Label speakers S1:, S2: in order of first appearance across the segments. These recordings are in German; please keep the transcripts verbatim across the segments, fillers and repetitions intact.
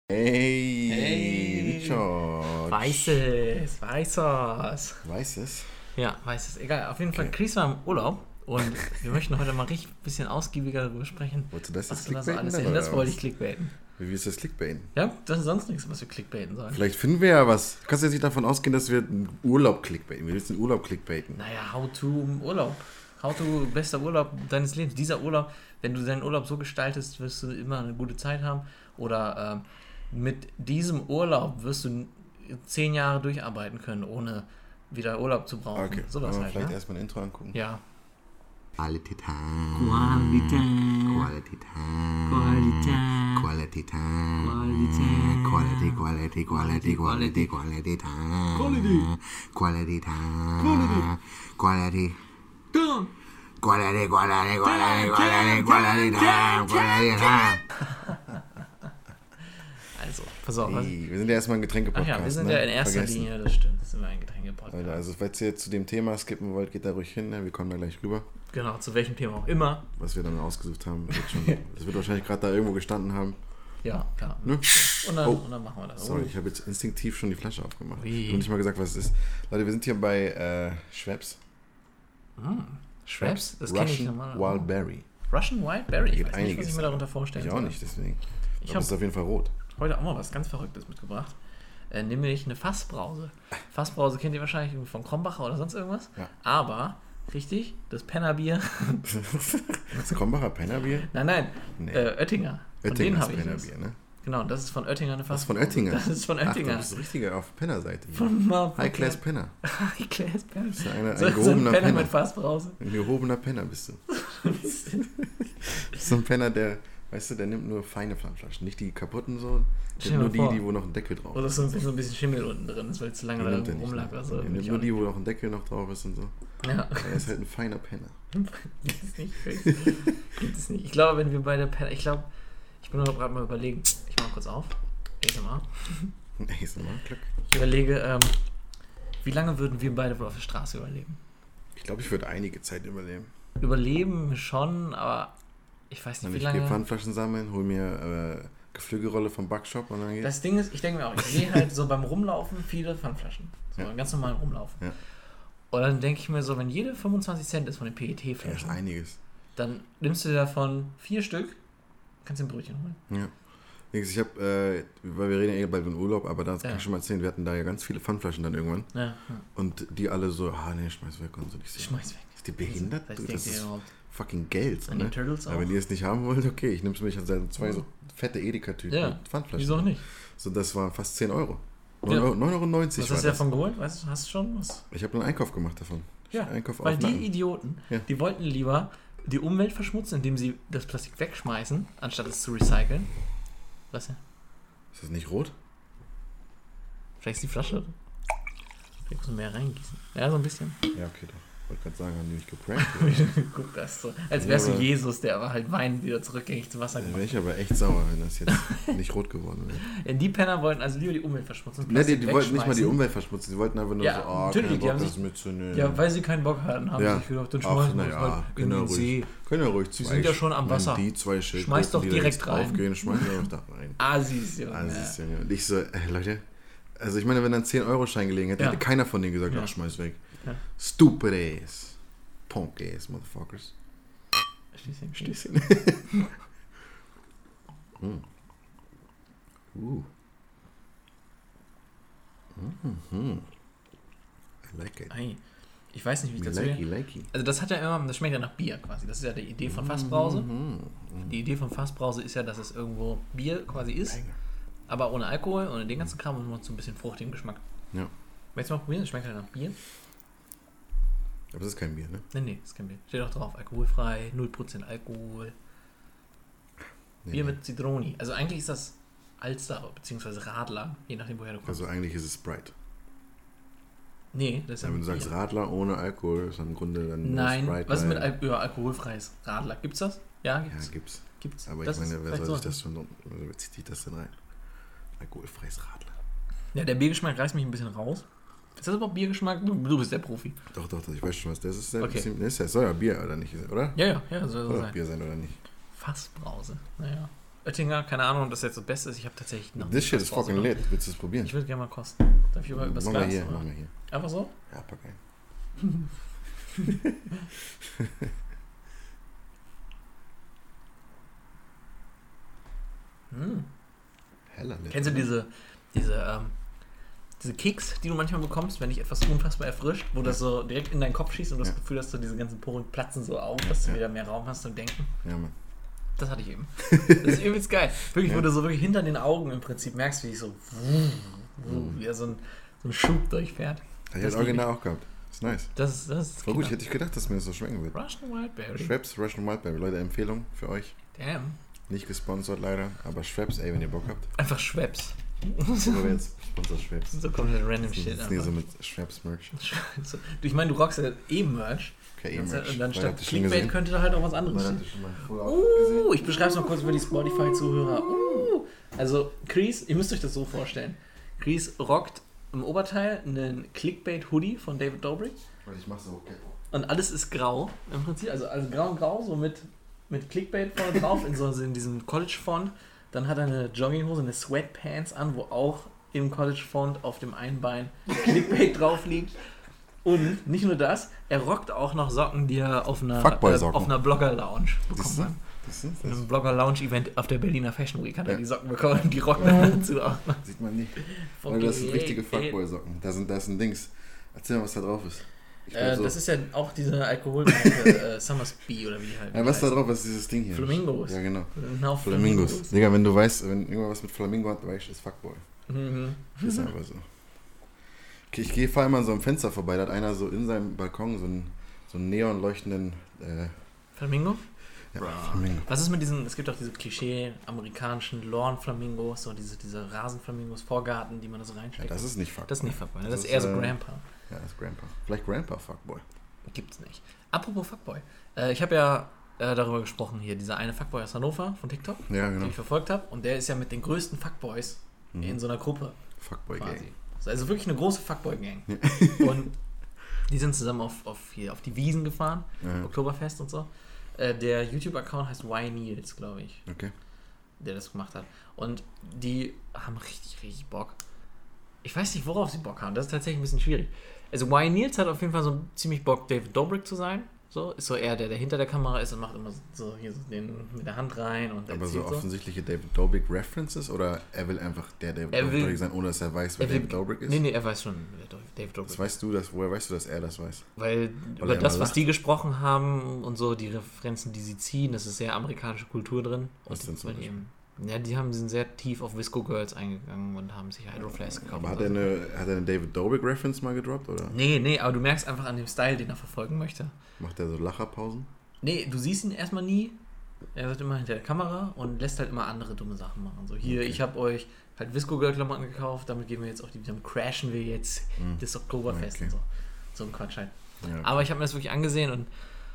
S1: Hey,
S2: Hey.
S1: George.
S2: Weißes, weißes.
S1: Weißes?
S2: Ja, weißes. Egal, auf jeden Fall,
S1: Okay.
S2: Chris war im Urlaub und wir möchten heute mal richtig ein bisschen ausgiebiger darüber sprechen,
S1: Wolltest du das
S2: was
S1: jetzt
S2: du da so
S1: clickbaiten
S2: alles
S1: dann,
S2: erinnerst.
S1: oder
S2: Das wollte
S1: was?
S2: ich clickbaiten.
S1: Wie willst du das clickbaiten?
S2: Ja, das ist sonst nichts, was wir clickbaiten sollen.
S1: Vielleicht finden wir ja was. Du kannst jetzt nicht davon ausgehen, dass wir einen Urlaub clickbaiten. Wir willst den Urlaub clickbaiten.
S2: Naja, how to Urlaub. How to bester Urlaub deines Lebens. Dieser Urlaub, wenn du deinen Urlaub so gestaltest, wirst du immer eine gute Zeit haben. Oder äh, mit diesem Urlaub wirst du zehn Jahre durcharbeiten können, ohne wieder Urlaub zu brauchen.
S1: Okay,
S2: Sowas
S1: wollen wir
S2: halt,
S1: vielleicht
S2: ne?
S1: erstmal ein Intro angucken?
S2: Ja.
S1: Quality Time.
S3: Quality.
S1: Quality Time.
S3: Quality.
S1: Quality Time.
S3: Quality.
S1: Quality, quality, quality, quality, quality time.
S3: Quality.
S1: Quality time.
S3: Quality.
S1: Quality.
S3: Done.
S1: Quality, quality, quality, quality, quality time. Quality time.
S2: Also, pass auf. Was?
S1: Hey, wir sind ja erstmal ein
S2: Ach
S1: Getränke-Podcast.
S2: ja, wir sind
S1: ne?
S2: ja in erster
S1: Vergessen.
S2: Linie, das stimmt. Das sind wir ein Getränke-Podcast.
S1: Leute, also falls ihr zu dem Thema skippen wollt, geht da ruhig hin. Ne? Wir kommen da gleich rüber.
S2: Genau, zu welchem Thema auch immer.
S1: Was wir dann ausgesucht haben. Wird schon, das wird wahrscheinlich gerade da irgendwo gestanden haben.
S2: Ja, klar.
S1: Ne?
S2: Und, dann,
S1: Oh.
S2: und dann machen wir das.
S1: Sorry, ich habe jetzt instinktiv schon die Flasche aufgemacht.
S2: Ui.
S1: Ich habe nicht mal gesagt, was es ist. Leute, wir sind hier bei äh, Schweppes.
S2: Hm. Schweppes? Das kenne ich
S1: Russian
S2: nochmal.
S1: Wild Berry.
S2: Russian Wildberry? Ich
S1: Gibt
S2: weiß nicht, was
S1: einiges.
S2: ich mir darunter vorstellen
S1: Ich auch
S2: soll.
S1: nicht, deswegen.
S2: Ich
S1: Aber
S2: habe
S1: es ist auf jeden Fall rot.
S2: heute auch mal was ganz Verrücktes mitgebracht. Äh, nämlich eine Fassbrause. Fassbrause kennt ihr wahrscheinlich irgendwie von Krombacher oder sonst irgendwas.
S1: Ja.
S2: Aber, richtig, das Pennerbier.
S1: Das Krombacher Pennerbier?
S2: Nein, nein,
S1: Nee.
S2: äh, Oettinger. Von denen
S1: Oettingers
S2: habe ich das.
S1: Pennerbier, ne?
S2: Genau, das ist von Oettinger eine
S1: Das ist von
S2: Fassbrause.
S1: Oettinger.
S2: Das ist von
S1: Ach,
S2: Oettinger.
S1: du bist das Richtige auf Penner-Seite. hier.
S2: Von Marburg.
S1: High Class Penner.
S2: High Class Penner.
S1: Das ist eine, ein
S2: So, so ein
S1: gehobener
S2: Penner
S1: Penner.
S2: mit Fassbrause.
S1: Ein gehobener Penner bist du. Das ist so ein Penner, der, weißt du, der nimmt nur feine Pfandflaschen. Nicht die kaputten so.
S2: Stell
S1: Der
S2: dir
S1: nimmt
S2: mal
S1: nur
S2: vor.
S1: die, die wo noch ein Deckel drauf
S2: Oder
S1: ist.
S2: so ein bisschen, so ein bisschen Schimmel unten drin ist, weil es zu lange
S1: Die
S2: da
S1: nimmt er nicht,
S2: rumlag.
S1: ne?
S2: Also,
S1: Er
S2: will
S1: nimmt
S2: ich
S1: nur
S2: auch
S1: die, wo noch ein Deckel noch drauf ist und so.
S2: nicht. Ja.
S1: Er ist halt ein feiner Penner.
S2: Gibt es nicht. Gibt es nicht. Ich glaube, wenn wir beide Penner. Ich glaube, ich bin gerade mal überlegen. Ich mach kurz auf. Ich mal.
S1: Ey, ist mal Glück.
S2: Ich überlege, ähm, wie lange würden wir beide wohl auf der Straße überleben?
S1: Ich glaube, ich würde einige Zeit überleben.
S2: Überleben schon, aber ich weiß nicht,
S1: Und
S2: wie
S1: ich gehe
S2: lange.
S1: Pfandflaschen sammeln, hol mir äh, Geflügelrolle vom Backshop und dann geht's.
S2: Das Ding ist, ich denke mir auch, ich sehe halt so beim Rumlaufen viele Pfandflaschen. So
S1: Ja.
S2: ganz normal rumlaufen.
S1: Ja.
S2: Und dann denke ich mir so, wenn jede fünfundzwanzig Cent ist von den
S1: Ja, ist
S2: P E T-Flaschen,
S1: einiges.
S2: dann nimmst du dir davon vier Stück, kannst dir ein Brötchen holen.
S1: Ja. Ich habe, äh, weil wir reden ja eh bald über den Urlaub, aber das
S2: Ja.
S1: kann ich schon mal erzählen, wir hatten da ja ganz viele Pfandflaschen dann irgendwann.
S2: Ja, ja.
S1: Und die alle so, ah nee, schmeiß weg und so. Ich so,
S2: Schmeiß weg.
S1: Ist die behindert?
S2: Was
S1: Du,
S2: denkt
S1: das
S2: ihr
S1: ist
S2: überhaupt?
S1: fucking Geld. So,
S2: An die
S1: ne?
S2: Turtles auch?
S1: Aber wenn ihr es nicht haben wollt, okay, ich nehme es mich an zwei so fette Edeka-Tüten
S2: Ja,
S1: mit Pfandflaschen.
S2: wieso auch nicht?
S1: So, das waren fast zehn Euro.
S2: Ja.
S1: neun Euro neunzig
S2: Was
S1: war
S2: hast du
S1: das.
S2: davon geholt? Weißt du, hast du schon was?
S1: Ich habe einen Einkauf gemacht davon.
S2: Ja,
S1: Einkauf
S2: weil
S1: auf
S2: die
S1: Nacken.
S2: Idioten,
S1: Ja.
S2: die wollten lieber die Umwelt verschmutzen, indem sie das Plastik wegschmeißen, anstatt es zu recyceln. Was denn?
S1: Ist das nicht rot?
S2: Vielleicht ist die Flasche. Vielleicht muss man mehr reingießen. Ja, so ein bisschen.
S1: Ja, okay, doch. Wollte gerade sagen, haben die mich geprankt.
S2: Guck, das ist so. Als wärst du
S1: Ja, aber-
S2: Jesus, der aber halt weinend wieder zurückgängig zu Wasser
S1: Da
S2: gemacht
S1: wäre ich aber echt sauer, wenn das jetzt nicht rot geworden wäre.
S2: hat. Ja, die Penner wollten also lieber die Umwelt verschmutzen.
S1: Ne, die, die
S2: Plastik
S1: wollten nicht mal die
S2: wegschmeißen.
S1: Umwelt verschmutzen, sie wollten einfach nur
S2: Ja,
S1: so, oh,
S2: natürlich,
S1: kein
S2: die
S1: Bock,
S2: haben
S1: das
S2: sich-
S1: mitzunehmen.
S2: Ja, weil sie keinen Bock hatten, haben
S1: Ja.
S2: sie sich gedacht, dann
S1: Ach,
S2: schmeißen wir
S1: na
S2: es
S1: ja,
S2: halt in
S1: können ja
S2: den
S1: ruhig,
S2: See.
S1: können ja ruhig zwei.
S2: sind ja schon am
S1: wenn
S2: Wasser.
S1: Die zwei Schildkröten,
S2: Schmeiß doch
S1: die da
S2: direkt
S1: jetzt
S2: rein.
S1: Aufgehen, schmeißen wir doch da rein.
S2: Assis, Junge.
S1: Assis, Junge. Und ich so, ey, Leute, also ich meine, wenn dann zehn Euro Schein gelegen hätte,
S2: Ja.
S1: hätte keiner von denen gesagt,
S2: Ja.
S1: ach, schmeiß weg.
S2: Ja.
S1: Stupid ass. Punk ass, motherfuckers.
S2: Stößchen.
S1: Stößchen. mm. Uh. Mhm. I like it.
S2: Ei. Ich weiß nicht, wie ich
S1: Me
S2: dazu
S1: likey,
S2: will.
S1: likey.
S2: Also das hat ja immer, das schmeckt ja nach Bier quasi. Das ist ja die Idee von Fassbrause.
S1: Mhm.
S2: Die Idee von Fassbrause ist ja, dass es irgendwo Bier quasi ist, aber ohne Alkohol, ohne den ganzen Kram und nur so ein bisschen fruchtigen Geschmack.
S1: Ja.
S2: Willst du mal probieren? Das schmeckt halt nach Bier.
S1: Aber das ist kein Bier, ne?
S2: Nee, nee, ist kein Bier. Steht auch drauf, alkoholfrei, null Prozent Alkohol.
S1: Nee,
S2: Bier
S1: nee.
S2: mit Zitroni. Also eigentlich ist das Alster bzw. Radler, je nachdem woher du kommst.
S1: Also eigentlich ist es Sprite.
S2: nee, das ist ja
S1: Ja, wenn du
S2: Bier.
S1: sagst Radler ohne Alkohol, ist dann im Grunde dann nur
S2: Nein,
S1: Sprite.
S2: was ist mit
S1: weil-
S2: Al ja, alkoholfreies Radler? Gibt's das? Ja,
S1: Ja,
S2: gibt's.
S1: gibt's.
S2: gibt's.
S1: Aber
S2: Das
S1: ich
S2: ist
S1: meine, wer
S2: vielleicht
S1: soll sich
S2: so.
S1: das schon, wer zieht sich das denn rein? Alkoholfreies Radler.
S2: Ja, der Biergeschmack reißt mich ein bisschen raus. Ist das überhaupt Biergeschmack? Du, du bist der Profi.
S1: Doch, doch, doch, ich weiß schon, was das ist. Das
S2: Okay.
S1: ist ja, soll ja Bier oder nicht, oder?
S2: Ja, ja, ja, soll so
S1: Soll doch
S2: sein.
S1: Bier sein oder nicht?
S2: Fassbrause. Naja. Oettinger, keine Ahnung, ob das jetzt das Beste ist. Ich habe tatsächlich noch
S1: This shit
S2: was
S1: is fucking
S2: rausgenommen.
S1: lit. Willst du es probieren?
S2: Ich würde gerne mal kosten. Darf ich über, übers
S1: Mach mal
S2: Glas?
S1: hier,
S2: oder?
S1: mach mal hier.
S2: Einfach so?
S1: Ja, pack ein.
S2: Hm.
S1: Heller lit.
S2: Kennst du diese, diese, ähm, diese Kicks, die du manchmal bekommst, wenn dich etwas unfassbar erfrischt, wo das so direkt in deinen Kopf schießt und du
S1: Ja.
S2: das Gefühl hast, so diese ganzen Poren platzen so auf, dass du
S1: Ja.
S2: wieder mehr Raum hast zum Denken?
S1: Ja, Mann.
S2: Das hatte ich eben. Das ist übelst geil. Wirklich,
S1: Ja.
S2: wo du so wirklich hinter den Augen im Prinzip merkst, wie ich so,
S1: Mhm.
S2: wie er so ein, so ein Schub durchfährt.
S1: Hab ich
S2: Das
S1: das
S2: lieb
S1: original auch gehabt. Ist nice.
S2: Das ist, das ist
S1: Voll gut, ich
S2: Killer.
S1: hätte nicht gedacht, dass mir das so schmecken wird.
S2: Russian Wildberry.
S1: Schweppes, Russian Wildberry. Leute, Empfehlung für euch.
S2: Damn.
S1: Nicht gesponsert leider, aber Schweppes, ey, wenn ihr Bock habt.
S2: Einfach Schweppes.
S1: Oder wer jetzt sponsert Schweppes?
S2: So komplett random
S1: Das
S2: Shit.
S1: ist nie so
S2: einfach.
S1: mit Schweppes-Merch.
S2: So, du, ich meine, du rockst ja eh Merch.
S1: Okay,
S2: Und
S1: E-Merch.
S2: dann
S1: Weil
S2: statt
S1: habt ihr schon
S2: Clickbait
S1: gesehen?
S2: könnte da halt auch was anderes
S1: Weil
S2: stehen.
S1: habt ihr schon mal voll gesehen?
S2: Uh, ich beschreibe es mal kurz für die Spotify-Zuhörer. Uh, also, Chris, ihr müsst euch das so vorstellen. Chris rockt im Oberteil einen Clickbait-Hoodie von David Dobrik.
S1: Warte, ich mach's so, okay.
S2: Und alles ist grau im Prinzip. Also, also grau und grau, so mit, mit Clickbait vorne drauf, in, so, in diesem College-Font. Dann hat er eine Jogginghose, eine Sweatpants an, wo auch im College-Font auf dem einen Bein Clickbait drauf liegt. Und nicht nur das, er rockt auch noch Socken, die er auf einer, äh,
S1: Fuckboy-Socken.
S2: auf einer Blogger-Lounge bekommen
S1: Siehst du?
S2: hat.
S1: Das, ist,
S2: Von
S1: das
S2: einem Blogger-Lounge-Event auf der Berliner Fashion Week hat er
S1: Ja.
S2: die Socken bekommen und die rockt er dazu auch noch.
S1: sieht man nicht. Weil das sind richtige Fuckboy-Socken. Da sind, da ist ein Dings. Erzähl mal, was da drauf ist. Ich glaub,
S2: Äh,
S1: so.
S2: das ist ja auch diese Alkoholmarke äh, Summersby oder wie die halt
S1: Ja, was da
S2: heißt.
S1: drauf ist, dieses Ding hier.
S2: Flamingos.
S1: Ja, genau.
S2: Genau,
S1: Flamingos. Digga, wenn du weißt, wenn irgendwas mit Flamingo hat, weißt du, ist Fuckboy.
S2: Mhm.
S1: Das ist einfach so. Okay, ich gehe, fahre immer an so einem Fenster vorbei, da hat einer so in seinem Balkon so einen, so einen neonleuchtenden äh,
S2: Flamingo?
S1: ja,
S2: Bra.
S1: Flamingo.
S2: Was ist mit diesen, es gibt auch diese Klischee-amerikanischen Lawn-Flamingos, so diese, diese Rasenflamingos, Vorgarten, die man da so
S1: Ja,
S2: reinsteckt.
S1: das ist nicht Fuckboy.
S2: Das ist nicht Fuckboy, ne?
S1: Das
S2: das ist
S1: ist,
S2: eher so
S1: äh,
S2: Grandpa.
S1: Ja, das ist Grandpa. Vielleicht Grandpa Fuckboy.
S2: Gibt's nicht. Apropos Fuckboy. Äh, ich habe ja äh, darüber gesprochen hier, dieser eine Fuckboy aus Hannover von TikTok,
S1: Ja,
S2: den
S1: genau.
S2: ich verfolgt habe. Und der ist ja mit den größten Fuckboys
S1: Mhm.
S2: in so einer Gruppe
S1: Fuckboy
S2: quasi.
S1: Gang.
S2: Also wirklich eine große Fuckboy-Gang. Und die sind zusammen auf, auf, hier, auf die Wiesen gefahren,
S1: Ja.
S2: Oktoberfest und so. Äh, der YouTube-Account heißt Y Nils, glaube ich,
S1: Okay.
S2: der das gemacht hat. Und die haben richtig, richtig Bock. Ich weiß nicht, worauf sie Bock haben. Das ist tatsächlich ein bisschen schwierig. Also Y Nils hat auf jeden Fall so ziemlich Bock, David Dobrik zu sein. So, ist so er, der, der hinter der Kamera ist und macht immer so hier so den mit der Hand rein und
S1: Aber so
S2: erzählt so.
S1: offensichtliche David Dobrik References oder er will einfach der David
S2: Er will-
S1: Dobrik sein, ohne dass er weiß, wer
S2: Er will-
S1: David Dobrik ist?
S2: Nee, nee, er weiß schon, wer Do- David Dobrik
S1: Das
S2: ist.
S1: weißt du, das, woher weißt du, dass er das weiß?
S2: Weil
S1: er
S2: über das,
S1: immer
S2: was
S1: lacht.
S2: die gesprochen haben und so, die Referenzen, die sie ziehen, das ist sehr amerikanische Kultur drin.
S1: Was
S2: und
S1: denn zum
S2: weil die
S1: Beispiel?
S2: eben, ja, die haben, sind sehr tief auf Visco Girls eingegangen und haben sich Hydro Flask gekauft.
S1: Aber hat
S2: und
S1: er
S2: so.
S1: eine, hat er eine David Dobrik Reference mal gedroppt oder
S2: Nee, nee, aber du merkst einfach an dem Style, den er verfolgen möchte.
S1: macht er so Lacherpausen?
S2: Nee, du siehst ihn erstmal nie. Er wird immer hinter der Kamera und lässt halt immer andere dumme Sachen machen. So, hier,
S1: Okay.
S2: ich habe euch halt Visco Girl Klamotten gekauft, damit gehen wir jetzt auf die, damit crashen wir jetzt
S1: Mhm.
S2: das Oktoberfest
S1: Okay.
S2: und so. So ein Quatsch halt.
S1: Ja.
S2: Aber ich habe mir das wirklich angesehen und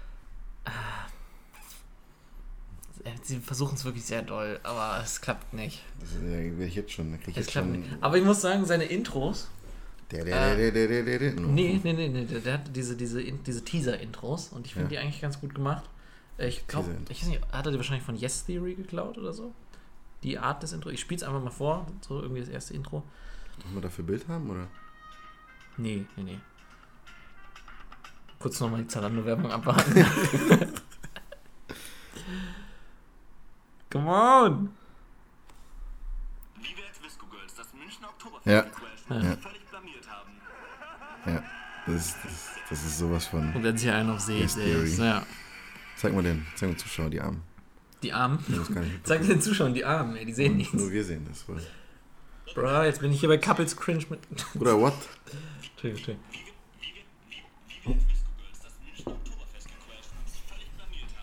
S2: äh, sie versuchen es wirklich sehr doll, aber es klappt nicht.
S1: Das ist, ja, will ich jetzt schon. Krieg ich
S2: Es
S1: jetzt
S2: klappt
S1: schon.
S2: nicht. Aber ich muss sagen, seine Intros,
S1: Der, der, der, der, der, der, der.
S2: nee, nee, nee, nee, der, der hat diese, diese, diese Teaser-Intros und ich finde
S1: Ja.
S2: die eigentlich ganz gut gemacht. Äh, Ich glaube,
S1: Teaser-Intros.
S2: ich weiß nicht, hat er die wahrscheinlich von Yes Theory geklaut oder so? Die Art des Intros. Ich spiele es einfach mal vor, so irgendwie das erste Intro.
S1: Wollen wir dafür Bild haben, oder?
S2: Nee, nee, nee. Kurz nochmal die Zalando-Werbung abwarten. Come on!
S4: Wie wir als Visco Girls das Münchner Oktoberfest
S1: Ja.
S4: crashen
S2: Ja.
S4: und völlig blamiert haben.
S1: Ja. Das ist, das, das ist sowas von.
S2: Und dann sich einen auf See.
S1: Yes Theory.
S2: Ja.
S1: Zeig mal den, zeig mal den Zuschauer, die Armen.
S2: Die Armen.
S1: Die haben das gar nicht
S2: Zeig
S1: mitbekommen.
S2: den Zuschauern die Armen, ey, die sehen nichts.
S1: Nur wir sehen das wohl.
S2: Bro, jetzt bin ich hier bei Couples Cringe mit.
S1: Oder what?
S2: Entschuldigung, Entschuldigung.
S4: Wie wir als Visco Girls das Münchner Oktoberfest crashen und völlig blamiert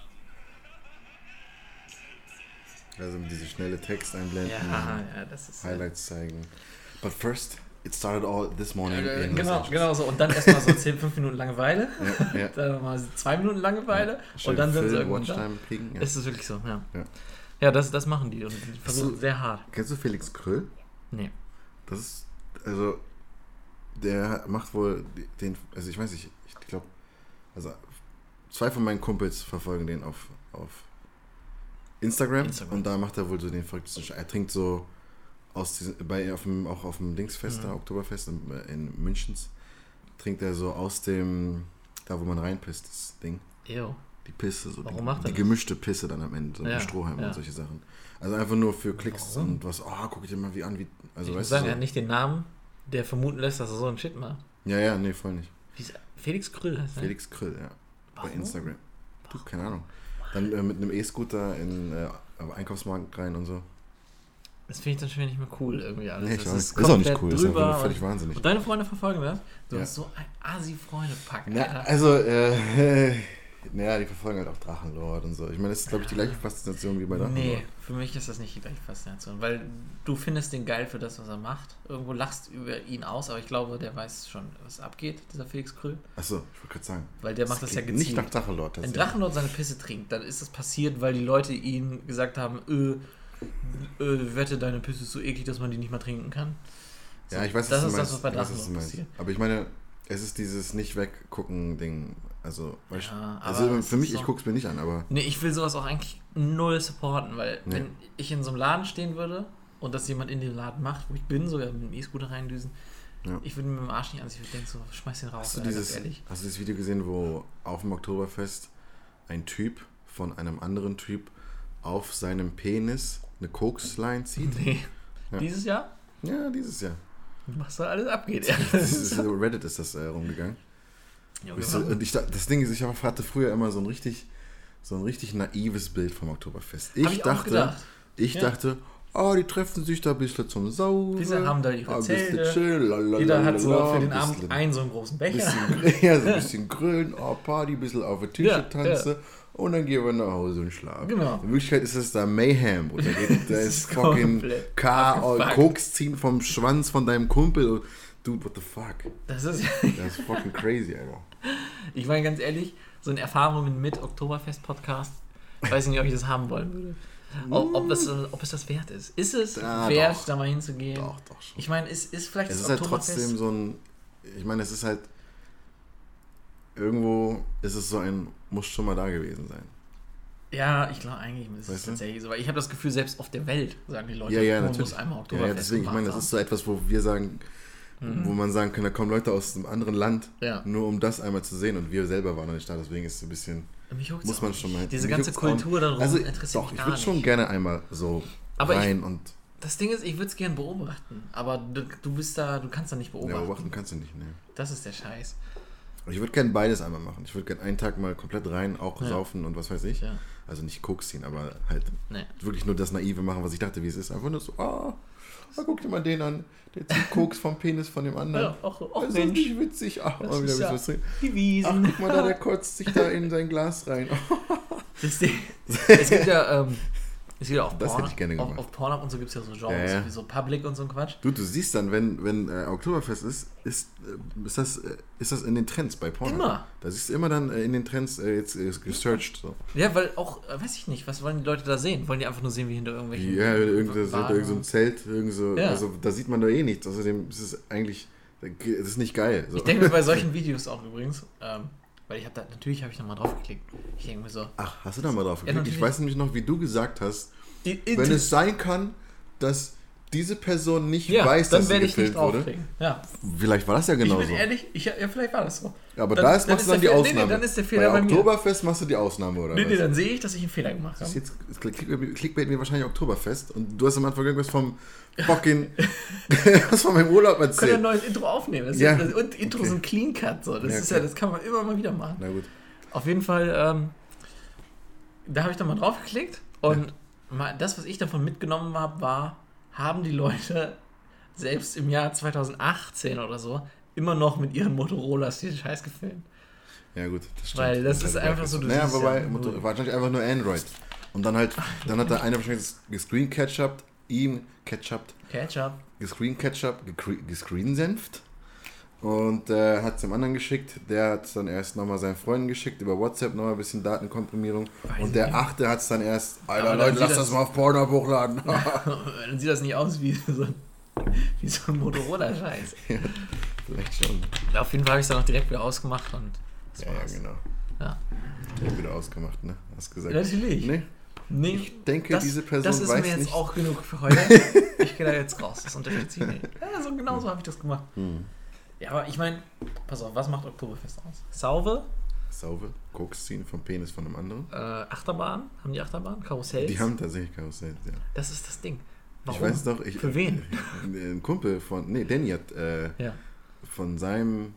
S4: haben.
S1: Also diese schnelle Text einblenden,
S2: Ja, ja, das ist.
S1: Highlights zeigen. But first, it started all this morning
S2: Äh,
S1: in Los
S2: genau,
S1: Angeles.
S2: genau so. Und dann erstmal so zehn, fünf Minuten Langeweile.
S1: Ja, ja.
S2: Dann mal zwei Minuten Langeweile.
S1: Schön
S2: und dann sind sie
S1: Film,
S2: irgendwann da.
S1: Watchtime kriegen. Ja.
S2: Es ist wirklich so, ja.
S1: Ja.
S2: Ja, das, das machen die und die versuchen
S1: du-
S2: sehr hart.
S1: Kennst du Felix Kröll?
S2: Nee.
S1: Das ist, also, der macht wohl den, also ich weiß nicht, ich glaube, also zwei von meinen Kumpels verfolgen den auf, auf Instagram,
S2: Instagram.
S1: und da macht er wohl so den verrücktesten Scheiß. Er trinkt so aus diesen, bei, auf dem, auch auf dem Dingsfest, da, Oktoberfest in, in Münchens, trinkt er so aus dem, da wo man reinpisst, das Ding.
S2: Ew.
S1: Die Pisse, so
S2: Warum
S1: die,
S2: macht er
S1: die
S2: das?
S1: gemischte Pisse dann am Ende, so
S2: Ja,
S1: mit Strohhalm
S2: ja.
S1: und solche Sachen. Also einfach nur für Klicks
S2: Warum?
S1: und was, oh, guck dir mal wie an, wie, also
S2: Ich muss
S1: weißt
S2: sagen,
S1: du
S2: er
S1: so.
S2: hat nicht den Namen, der vermuten lässt, dass er so einen Shit macht.
S1: Ja, ja, nee, voll nicht.
S2: Wie ist, Felix Krüll heißt er?
S1: Felix Krill, ja.
S2: Warum?
S1: Bei Instagram. Du, keine Ahnung. Dann äh, mit einem E-Scooter in äh, Einkaufsmarkt rein und so.
S2: Das finde ich dann schon wieder nicht mehr cool irgendwie alles.
S1: Nee, ich
S2: das
S1: auch
S2: ist
S1: nicht. Ist auch nicht
S2: komplett
S1: cool, ist einfach
S2: drüber
S1: nur völlig
S2: und,
S1: wahnsinnig.
S2: und deine Freunde verfolgen das? Du
S1: Ja.
S2: hast so ein Asi-Freunde-Pack,
S1: Na,
S2: Alter.
S1: also, äh, naja, die verfolgen halt auch Drachenlord und so. Ich meine, das ist, glaube ich, die gleiche Faszination wie bei Drachenlord.
S2: Nee, für mich ist das nicht die gleiche Faszination, weil du findest den geil für das, was er macht. Irgendwo lachst über ihn aus, aber ich glaube, der weiß schon, was abgeht, dieser Felix Krüll.
S1: Achso, ich wollte gerade sagen.
S2: Weil der macht das ja
S1: klingt
S2: gezielt.
S1: nicht nach Drachenlord.
S2: Wenn
S1: tatsächlich.
S2: Drachenlord seine Pisse trinkt, dann ist das passiert, weil die Leute ihm gesagt haben, äh, äh, wette, deine Pisse ist so eklig, dass man die nicht mal trinken kann. So,
S1: Ja, ich weiß,
S2: das
S1: was
S2: ist
S1: du
S2: das,
S1: meinst.
S2: was bei
S1: Ich weiß, was du
S2: Drachenlord
S1: meinst.
S2: passiert.
S1: Aber ich meine, es ist dieses Nicht-Weggucken-Ding. Also, weißt du,
S2: Ja,
S1: also
S2: aber es
S1: für
S2: ist
S1: mich,
S2: so-
S1: ich gucke es mir nicht an, aber
S2: Nee, ich will sowas auch eigentlich null supporten, weil
S1: Nee.
S2: wenn ich in so einem Laden stehen würde und das jemand in dem Laden macht, wo ich bin, sogar mit dem E-Scooter reindüsen,
S1: Ja.
S2: ich würde mir mit dem Arsch nicht an, ich würde denken so, schmeiß den raus,
S1: hast du,
S2: Alter,
S1: dieses,
S2: ganz ehrlich.
S1: hast du dieses Video gesehen, wo auf dem Oktoberfest ein Typ von einem anderen Typ auf seinem Penis eine Koksline zieht?
S2: Nee.
S1: Ja.
S2: Dieses Jahr?
S1: Ja, dieses Jahr.
S2: Was da alles abgeht. Ja.
S1: Das ist, so Reddit ist das äh, rumgegangen.
S2: Junge,
S1: Ich so, und ich, da- das Ding ist, ich hab- hatte früher immer so ein richtig, so ein richtig naives Bild vom Oktoberfest. Ich,
S2: Hab ich auch
S1: dachte,
S2: gedacht.
S1: ich
S2: Ja.
S1: dachte, oh, die treffen sich da ein bisschen zum Saufen.
S2: Diese haben da ihre
S1: ein bisschen
S2: Zelte.
S1: chillen, lalalala,
S2: Jeder hat so für den
S1: ein
S2: Abend
S1: bisschen-
S2: einen so einen großen Becher.
S1: bisschen, ja, so ein bisschen grillen, oh, Party, ein bisschen auf der Tische
S2: Ja,
S1: tanzen und dann gehen wir nach Hause und schlafen.
S2: Genau.
S1: In Wirklichkeit ist es da Mayhem. Und da, geht, da
S2: Das
S1: ist
S2: ist
S1: fucking
S2: komplett
S1: Chaos,
S2: abgefuckt.
S1: Koks ziehen vom Schwanz von deinem Kumpel. Und, dude, what the fuck?
S2: Das ist,
S1: Das ist fucking crazy, Alter.
S2: ich meine ganz ehrlich, so eine Erfahrung mit Oktoberfest-Podcast, ich weiß nicht, ob ich das haben wollen würde. Ob, ob, es, ob es das wert ist. Ist es
S1: Ja,
S2: wert,
S1: doch.
S2: da mal hinzugehen?
S1: Doch, doch schon.
S2: Ich meine, ist, ist vielleicht
S1: Es
S2: das
S1: ist halt
S2: Oktoberfest...
S1: trotzdem so ein, ich meine, es ist halt, irgendwo ist es so ein, muss schon mal da gewesen sein.
S2: Ja, ich glaube eigentlich ist es
S1: Weißt du?
S2: tatsächlich so, weil ich habe das Gefühl, selbst auf der Welt sagen die Leute,
S1: Ja, ja,
S2: man
S1: natürlich.
S2: muss einmal
S1: Ja,
S2: Oktoberfest
S1: ja, deswegen, ich meine, das
S2: gemacht
S1: ist so etwas, wo wir sagen, wo man sagen kann, da kommen Leute aus einem anderen Land,
S2: Ja.
S1: nur um das einmal zu sehen, und wir selber waren noch nicht da, deswegen ist es ein bisschen,
S2: haben. Mich juckt's
S1: muss
S2: auch
S1: man
S2: nicht.
S1: schon mal...
S2: Diese
S1: mich
S2: ganze
S1: juckt's auch-
S2: Kultur darum
S1: also,
S2: interessiert
S1: doch,
S2: mich
S1: ich
S2: gar
S1: würde
S2: nicht.
S1: schon gerne einmal so
S2: Aber ich-
S1: rein und,
S2: Das Ding ist, ich würde es gerne beobachten, aber du, du bist da, du kannst da nicht
S1: ja,
S2: beobachten.
S1: beobachten kannst du nicht, ne.
S2: Das ist der Scheiß.
S1: Aber ich würde gerne beides einmal machen. Ich würde gerne einen Tag mal komplett rein, auch
S2: Ja.
S1: saufen und was weiß ich.
S2: Ja.
S1: Also nicht Koks ziehen, aber halt
S2: Nee.
S1: wirklich nur das Naive machen, was ich dachte, wie es ist. Einfach nur so, ah, ah guck dir mal den an. Der zieht Koks vom Penis von dem anderen.
S2: Ja, auch, auch
S1: das ist
S2: Mensch.
S1: nicht witzig. Ach,
S2: Das
S1: mal wieder
S2: ist
S1: ein
S2: ja
S1: bisschen was trinken.
S2: die
S1: Ach,
S2: Wiesen.
S1: guck mal da, der kotzt sich da in sein Glas rein.
S2: Das Ding, es gibt ja, ähm, es gibt ja auf,
S1: Das
S2: Porn,
S1: hätte ich gerne
S2: auf,
S1: gemacht.
S2: auf Pornhub und so gibt es ja so Genres,
S1: Ja, ja.
S2: wie so Public und so ein Quatsch.
S1: Du, du siehst dann, wenn, wenn äh, Oktoberfest ist, ist, äh, ist, das, äh, ist das in den Trends bei Porn.
S2: Immer.
S1: Da siehst du immer dann äh, in den Trends äh, jetzt äh, gesearched. So.
S2: Ja, weil auch, äh, weiß ich nicht, was wollen die Leute da sehen? Wollen die einfach nur sehen, wie hinter irgendwelchen...
S1: Ja, irgend so,
S2: Waren-
S1: irgend so ein Zelt, irgend so,
S2: Ja.
S1: also da sieht man da eh nichts. Außerdem ist es eigentlich, es ist nicht geil. So.
S2: Ich denke mir bei solchen Videos auch übrigens, ähm, weil ich habe da, natürlich habe ich nochmal drauf geklickt. Ich denke mir so,
S1: Ach, hast du da mal drauf
S2: Ja,
S1: geklickt? Ich
S2: natürlich.
S1: weiß nämlich noch, wie du gesagt hast,
S2: die,
S1: wenn es sein kann, dass diese Person nicht
S2: ja,
S1: weiß,
S2: dann
S1: dass sie
S2: werde ich nicht
S1: gefilmt wurde.
S2: draufklicken. Ja,
S1: Vielleicht war das ja
S2: ich
S1: genauso.
S2: bin ehrlich, ich, ja, vielleicht war das so.
S1: Aber
S2: Dann-
S1: da ist,
S2: dann
S1: machst
S2: ist
S1: du dann die
S2: der Fe- nee,
S1: Ausnahme.
S2: nee, dann ist der Fehler
S1: bei
S2: bei mir.
S1: Oktoberfest machst du die Ausnahme, oder
S2: Nee,
S1: was?
S2: nee, dann sehe ich, dass ich einen Fehler gemacht
S1: Das
S2: habe.
S1: ist jetzt Clickbait Clickbait mir wahrscheinlich Oktoberfest und du hast am Anfang irgendwas vom fucking was von meinem Urlaub
S2: Wir können ein
S1: erzählt.
S2: neues Intro aufnehmen. Das
S1: Ja.
S2: ist, und Intro
S1: Okay.
S2: sind Clean Cut. So. Das,
S1: Ja,
S2: ist
S1: okay.
S2: ja, das kann man immer mal wieder machen.
S1: Na gut.
S2: Auf jeden Fall, ähm, da habe ich dann mal drauf geklickt und mal, das, was ich davon mitgenommen habe, war, haben die Leute selbst im Jahr zweitausendachtzehn oder so immer noch mit ihren Motorolas diesen Scheiß gefilmt.
S1: Ja gut, das stimmt.
S2: Weil das
S1: Das
S2: ist
S1: halt
S2: einfach
S1: weg
S2: so, du
S1: Naja,
S2: siehst
S1: wobei,
S2: ja,
S1: Motor-
S2: du-
S1: wahrscheinlich einfach nur Android. Und dann halt, dann hat der eine wahrscheinlich gescreen catchupt, ihm catchupt,
S2: Ketchup.
S1: gescreen catchup, gescreensenft und äh, hat es dem anderen geschickt. Der hat es dann erst nochmal seinen Freunden geschickt, über WhatsApp nochmal ein bisschen Datenkomprimierung.
S2: Weiß
S1: Und der
S2: nicht.
S1: Achte hat es dann erst, Alter
S2: Aber dann
S1: Leute,
S2: sieht
S1: lass
S2: das-
S1: das mal auf Pornhub hochladen.
S2: Dann sieht das nicht aus wie so ein, wie so ein Motorola-Scheiß.
S1: Vielleicht schon.
S2: Auf jeden Fall habe ich es dann auch direkt wieder ausgemacht und das
S1: Ja, ja,
S2: war's.
S1: genau.
S2: Ja.
S1: Ich hab wieder ausgemacht, ne? Hast gesagt.
S2: Natürlich.
S1: Nee?
S2: Nee,
S1: Ich denke,
S2: das,
S1: diese Person
S2: das ist
S1: weiß
S2: mir jetzt
S1: nicht.
S2: auch genug für heute. Ich gehe da jetzt raus. Das unterstütze ich nicht. Ja, so genau so habe ich das gemacht.
S1: Hm.
S2: Ja, aber ich meine, pass auf, was macht Oktoberfest aus? Sauve,
S1: Sauve, Koks ziehen vom Penis von einem anderen.
S2: äh, Achterbahn, haben die Achterbahn? Karussells?
S1: Die haben tatsächlich Karussell, ja.
S2: Das ist das Ding. Warum?
S1: Ich weiß doch, ich,
S2: Für wen?
S1: Ein Kumpel von, nee, Danny hat äh,
S2: Ja.
S1: von seinem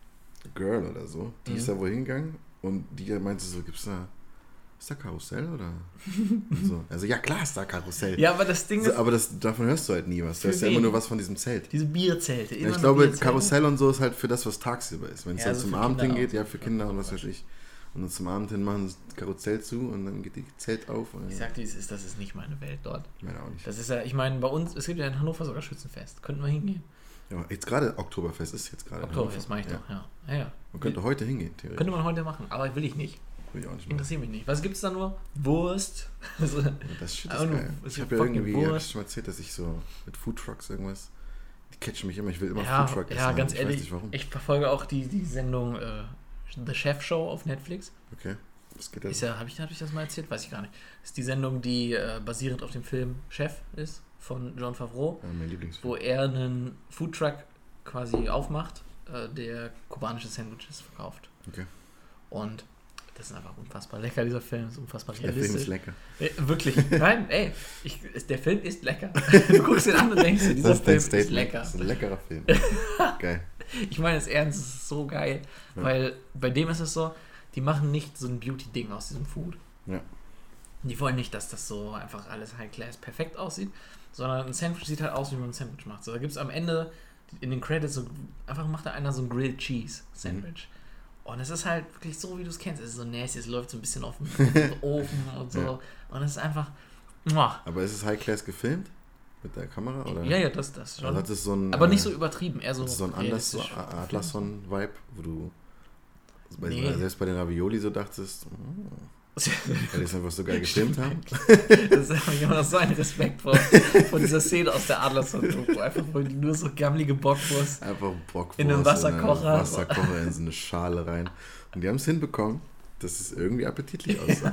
S1: Girl oder so, die
S2: Mhm.
S1: ist da wohl hingegangen und die meinte so, gibt's da, ist da Karussell oder? Und so. Also ja, klar ist da Karussell.
S2: Ja, aber das Ding
S1: So,
S2: ist,
S1: aber das, davon hörst du halt nie was. Du
S2: Für
S1: hörst ja immer
S2: wen?
S1: nur was von diesem Zelt.
S2: diese Bierzelte.
S1: Ja,
S2: immer
S1: ich
S2: so
S1: glaube,
S2: Bierzelte.
S1: Karussell und so ist halt für das, was tagsüber ist. Wenn es
S2: Ja,
S1: dann
S2: also
S1: zum
S2: für
S1: Abend
S2: Kinder
S1: hingeht,
S2: auch.
S1: ja, für Kinder und was weiß ich. Und dann zum Abend hin machen sie das Karussell zu und dann geht die Zelt auf. Und
S2: Ich sag dir, es ist, das ist nicht meine Welt dort.
S1: ich meine auch nicht.
S2: Das ist ja, ich meine, bei uns, es gibt ja in Hannover sogar Schützenfest. Könnten wir hingehen?
S1: Ja, jetzt gerade Oktoberfest ist jetzt gerade. in
S2: Oktoberfest meine ich
S1: Hannover.
S2: doch, ja. ja, ja.
S1: Man könnte heute hingehen, theoretisch.
S2: Könnte man heute machen, aber will ich nicht.
S1: Will ich auch nicht machen.
S2: Interessiert mich nicht. Was gibt's da nur? Wurst. Also,
S1: Das Shit
S2: Aber
S1: ist
S2: nur-
S1: geil.
S2: es
S1: Ich
S2: ist
S1: habe ja
S2: fucking
S1: irgendwie, hab ich
S2: Wurst.
S1: schon mal erzählt, dass ich so mit Foodtrucks irgendwas, die catchen mich immer, ich will immer
S2: ja,
S1: Foodtruck essen.
S2: ja, ganz
S1: ich
S2: ehrlich,
S1: weiß nicht warum.
S2: ich verfolge auch die, die Sendung äh, The Chef Show auf Netflix.
S1: Okay, was geht da?
S2: Ist ja, habe ich, hab ich das mal erzählt? Weiß ich gar nicht. Ist die Sendung, die äh, basierend auf dem Film Chef ist, von Jon Favreau,
S1: Ja, mein Lieblingsfilm.
S2: wo er einen Foodtruck quasi aufmacht, äh, der kubanische Sandwiches verkauft.
S1: Okay.
S2: Und das ist einfach unfassbar lecker, dieser Film. Ist unfassbar
S1: Der Film
S2: realistisch.
S1: ist lecker.
S2: Äh, wirklich. Nein, ey, ich, ist- der Film ist lecker. Du guckst den an und denkst dir, dieser
S1: Das ist dein
S2: Film ist
S1: Statement.
S2: lecker.
S1: Das ist ein leckerer Film. Geil.
S2: Ich meine es ernst, es ist so geil.
S1: Ja.
S2: Weil bei dem ist es so, die machen nicht so ein Beauty-Ding aus diesem Food.
S1: Ja.
S2: Die wollen nicht, dass das so einfach alles High-Class perfekt aussieht, sondern ein Sandwich sieht halt aus, wie man ein Sandwich macht. So, da gibt es am Ende in den Credits so, einfach macht da einer so ein Grilled Cheese Sandwich. Und es ist halt wirklich so, wie du es kennst. Es ist so nasty, es läuft so ein bisschen auf dem, auf dem Ofen und so.
S1: Ja.
S2: Und es ist einfach. Muah.
S1: Aber ist es High Class gefilmt? Mit der Kamera? Oder?
S2: Ja, ja, das, das schon.
S1: Also hat es so ein,
S2: Aber nicht
S1: äh,
S2: so übertrieben, eher so.
S1: hat es so ein Anders, so
S2: realistisch.
S1: Adlerson-Vibe, wo du also bei,
S2: Nee.
S1: selbst bei den Ravioli so dachtest, oh, weil die es einfach so geil gefilmt haben.
S2: Das ist immer noch so ein Respekt vor, vor dieser Szene aus der Adlerson-Doku. Einfach wo die nur so gammelige Bockwurst.
S1: Einfach Bockwurst
S2: In einem Wasserkocher.
S1: In Wasserkocher in so eine Schale rein. Und die haben es hinbekommen, dass es irgendwie appetitlich aussah.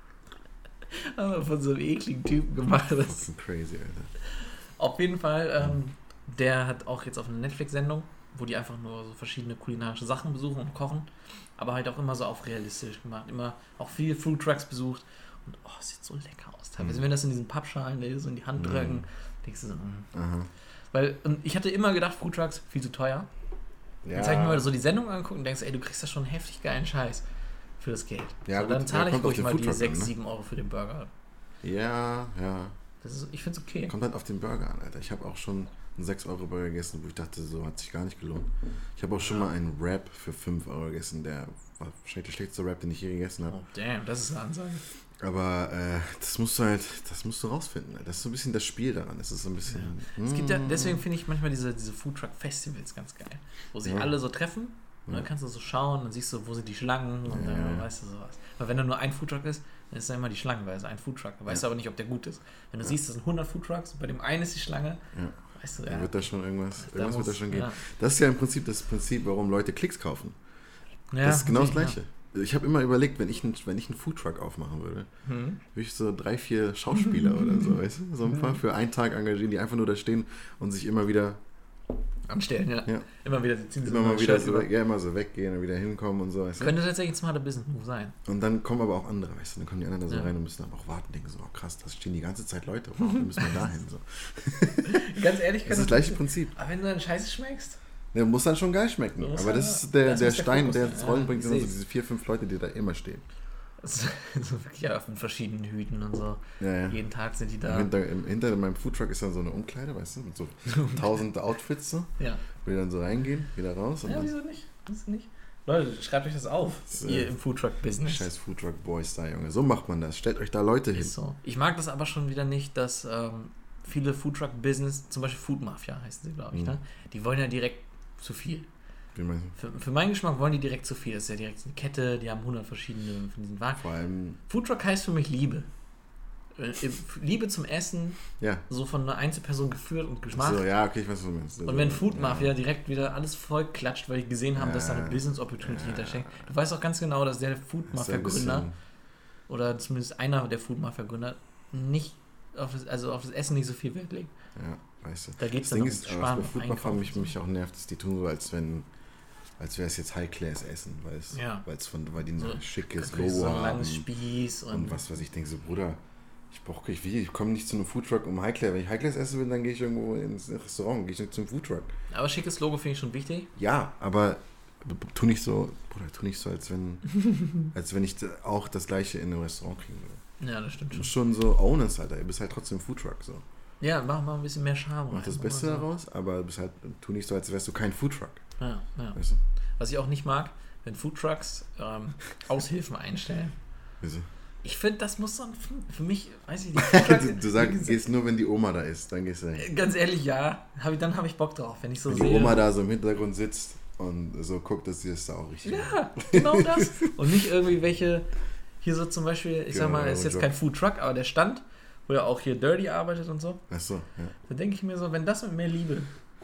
S2: Aber von so einem ekligen Typen gemacht. Das
S1: Fucking crazy, Alter.
S2: auf jeden Fall, ähm, der hat auch jetzt auf einer Netflix-Sendung, wo die einfach nur so verschiedene kulinarische Sachen besuchen und kochen, aber halt auch immer so auf realistisch gemacht. Immer auch viele Foodtrucks besucht und oh, es sieht so lecker aus. Teilweise,
S1: Mhm.
S2: wenn das in diesen Pappschalen die so in die Hand
S1: Mhm.
S2: drücken, denkst du so, mm.
S1: Aha.
S2: Weil, und ich hatte immer gedacht, Foodtrucks viel zu teuer.
S1: Ja,
S2: Jetzt habe ich mir mal so die Sendung angeguckt und denkst, ey, du kriegst da schon heftig geilen Scheiß für das Geld.
S1: Ja,
S2: so,
S1: gut,
S2: dann zahle
S1: ja,
S2: ich
S1: kommt auf
S2: ruhig
S1: den
S2: mal die
S1: Foodtruck
S2: sechs,
S1: an, ne?
S2: sieben Euro für den Burger.
S1: ja, ja.
S2: Das ist, ich finde es okay.
S1: Kommt halt auf den Burger an, Alter. Ich habe auch schon einen sechs Euro Burger gegessen, wo ich dachte, so hat sich gar nicht gelohnt. Ich habe auch schon
S2: Ja.
S1: mal einen Wrap für fünf Euro gegessen, der war wahrscheinlich der schlechteste Wrap, den ich je gegessen habe.
S2: Oh, damn, das ist eine Ansage.
S1: Aber äh, das musst du halt, das musst du rausfinden. Das ist so ein bisschen das Spiel daran. Das ist so ein bisschen.
S2: Es gibt ja,
S1: mm.
S2: deswegen finde ich manchmal diese, diese Foodtruck-Festivals ganz geil, wo sich
S1: Ja.
S2: alle so treffen und dann
S1: Ja.
S2: kannst du so schauen, dann siehst du, wo sind die Schlangen und
S1: Ja,
S2: dann
S1: ja.
S2: weißt du sowas. Weil wenn da nur ein Foodtruck ist, dann ist da immer die Schlange, weil es ein Foodtruck. Da weißt
S1: Ja.
S2: du aber nicht, ob der gut ist. Wenn du
S1: Ja.
S2: siehst, das sind hundert Foodtrucks und bei dem einen ist die Schlange,
S1: Ja.
S2: weißt du,
S1: Dann
S2: ja.
S1: wird da schon irgendwas,
S2: da
S1: irgendwas wird da
S2: muss-
S1: schon gehen.
S2: ja.
S1: Das ist ja im Prinzip das Prinzip, warum Leute Klicks kaufen.
S2: Ja,
S1: das ist genau das
S2: natürlich,
S1: Gleiche. Ich habe immer überlegt, wenn ich, einen, wenn ich einen Foodtruck aufmachen würde,
S2: Ja. Hm.
S1: würde ich so drei, vier Schauspieler oder so, weißt du, so ein paar für einen Tag engagieren, die einfach nur da stehen und sich immer wieder,
S2: Anstellen, ja.
S1: ja,
S2: Immer wieder, die ziehen
S1: immer mal wieder so,
S2: über.
S1: ja, immer so weggehen und wieder hinkommen und so, weißt du.
S2: Könnte tatsächlich ein smarter Business-Move sein.
S1: Und dann kommen aber auch andere, weißt du, dann kommen die anderen da so
S2: Ja.
S1: rein und müssen dann auch warten, denken so, oh krass, da stehen die ganze Zeit Leute, wow, dann müssen wir da hin, so.
S2: Ganz ehrlich,
S1: Das ist das gleiche Prinzip.
S2: Aber wenn du dann Scheiße schmeckst,
S1: Der muss dann schon geil schmecken.
S2: Du musst
S1: Aber
S2: ja-
S1: das ist der,
S2: das
S1: der
S2: muss der
S1: Stein,
S2: Fokus
S1: der
S2: sein.
S1: ins Rollen
S2: Ja,
S1: bringt,
S2: ich
S1: sind so
S2: seh's.
S1: diese vier, fünf Leute, die da immer stehen.
S2: so wirklich ja, auf verschiedenen Hüten und so.
S1: Ja, ja.
S2: Jeden Tag sind die
S1: Im
S2: da.
S1: Hinter, im, hinter meinem Foodtruck ist dann so eine Umkleide, weißt du, mit so tausend Outfits so,
S2: Ja.
S1: wo die dann so reingehen, wieder raus und
S2: Ja,
S1: dann
S2: wieso nicht? Wieso nicht? Leute, schreibt euch das auf.
S1: Das ist,
S2: Ihr
S1: äh,
S2: im Foodtruck-Business.
S1: scheiß Foodtruck Boys da, Junge. So macht man das. Stellt euch da Leute hin.
S2: Ist so. Ich mag das aber schon wieder nicht, dass ähm, viele Foodtruck-Business, zum Beispiel Food Mafia heißen sie, glaube ich,
S1: Mhm.
S2: ne? Die wollen ja direkt zu viel.
S1: Wie meinst du?
S2: Für, für meinen Geschmack wollen die direkt zu viel. Das ist ja direkt eine Kette, die haben hundert verschiedene von diesen Wagen.
S1: Vor allem,
S2: Foodtruck heißt für mich Liebe. Äh, Liebe zum Essen,
S1: ja.
S2: so von einer Einzelperson geführt und gemacht.
S1: So, ja, okay, ich weiß, was du meinst.
S2: Und wenn
S1: Also,
S2: Food Mafia
S1: ja.
S2: direkt wieder alles voll klatscht, weil die gesehen haben, dass da eine
S1: Ja.
S2: Business Opportunity
S1: Ja.
S2: hintersteckt. Du weißt auch ganz genau, dass der Food
S1: Ist ja
S2: Mafia
S1: ein bisschen-
S2: Gründer oder zumindest einer der Food Mafia Gründer, nicht auf das, also auf das Essen nicht so viel Wert legt.
S1: Ja, weißt du.
S2: Da geht's
S1: das
S2: dann
S1: Ding
S2: ums
S1: ist, aber
S2: Sparen
S1: was bei
S2: und
S1: Food Mafia
S2: Einkaufen
S1: mich,
S2: und
S1: mich auch nervt, ist, die tun so, als wenn, als wäre es jetzt High-Class-Essen, weil es,
S2: Ja.
S1: weil es von, weil die ein
S2: So,
S1: schickes
S2: Dann kriegst du
S1: Logo
S2: so ein
S1: haben.
S2: langes Spieß und,
S1: Und was weiß ich, denke so, Bruder, ich brauche ich will, ich komme nicht zu einem Foodtruck um High-Class. Wenn ich High-Class essen will, dann gehe ich irgendwo ins Restaurant, gehe ich nicht zum Foodtruck.
S2: aber schickes Logo finde ich schon wichtig.
S1: Ja, aber tu nicht so, Bruder, tu nicht so, als wenn, als wenn ich auch das gleiche in einem Restaurant kriegen würde.
S2: Ja, das stimmt
S1: Du
S2: schon.
S1: musst schon so own es, Alter. Du bist halt trotzdem Foodtruck, so.
S2: Ja, mach mal ein bisschen mehr Charme
S1: Mach
S2: rein.
S1: das Beste
S2: oder so.
S1: daraus, aber du bist halt, tu nicht so, als wärst du kein Foodtruck.
S2: Ja, ja.
S1: Weißt du?
S2: Was ich auch nicht mag, wenn Foodtrucks ähm, Aushilfen einstellen.
S1: Wieso?
S2: Ich finde, das muss so ein, für mich, weiß ich nicht, Foodtruck,
S1: du, du sagst, gehst nur, wenn die Oma da ist, dann gehst du hin.
S2: ganz ehrlich, ja, hab ich, dann habe ich Bock drauf, wenn ich so
S1: Wenn
S2: sehe.
S1: die Oma da so im Hintergrund sitzt und so guckt, dass sie das da auch richtig macht.
S2: Ja, genau das. Und nicht irgendwie welche, hier so zum Beispiel, ich sag
S1: Genau,
S2: mal, ist jetzt
S1: Job.
S2: kein Foodtruck, aber der Stand, wo ja auch hier Dirty arbeitet und so,
S1: Ach so, ja.
S2: da denke ich mir so, wenn das mit mehr Liebe.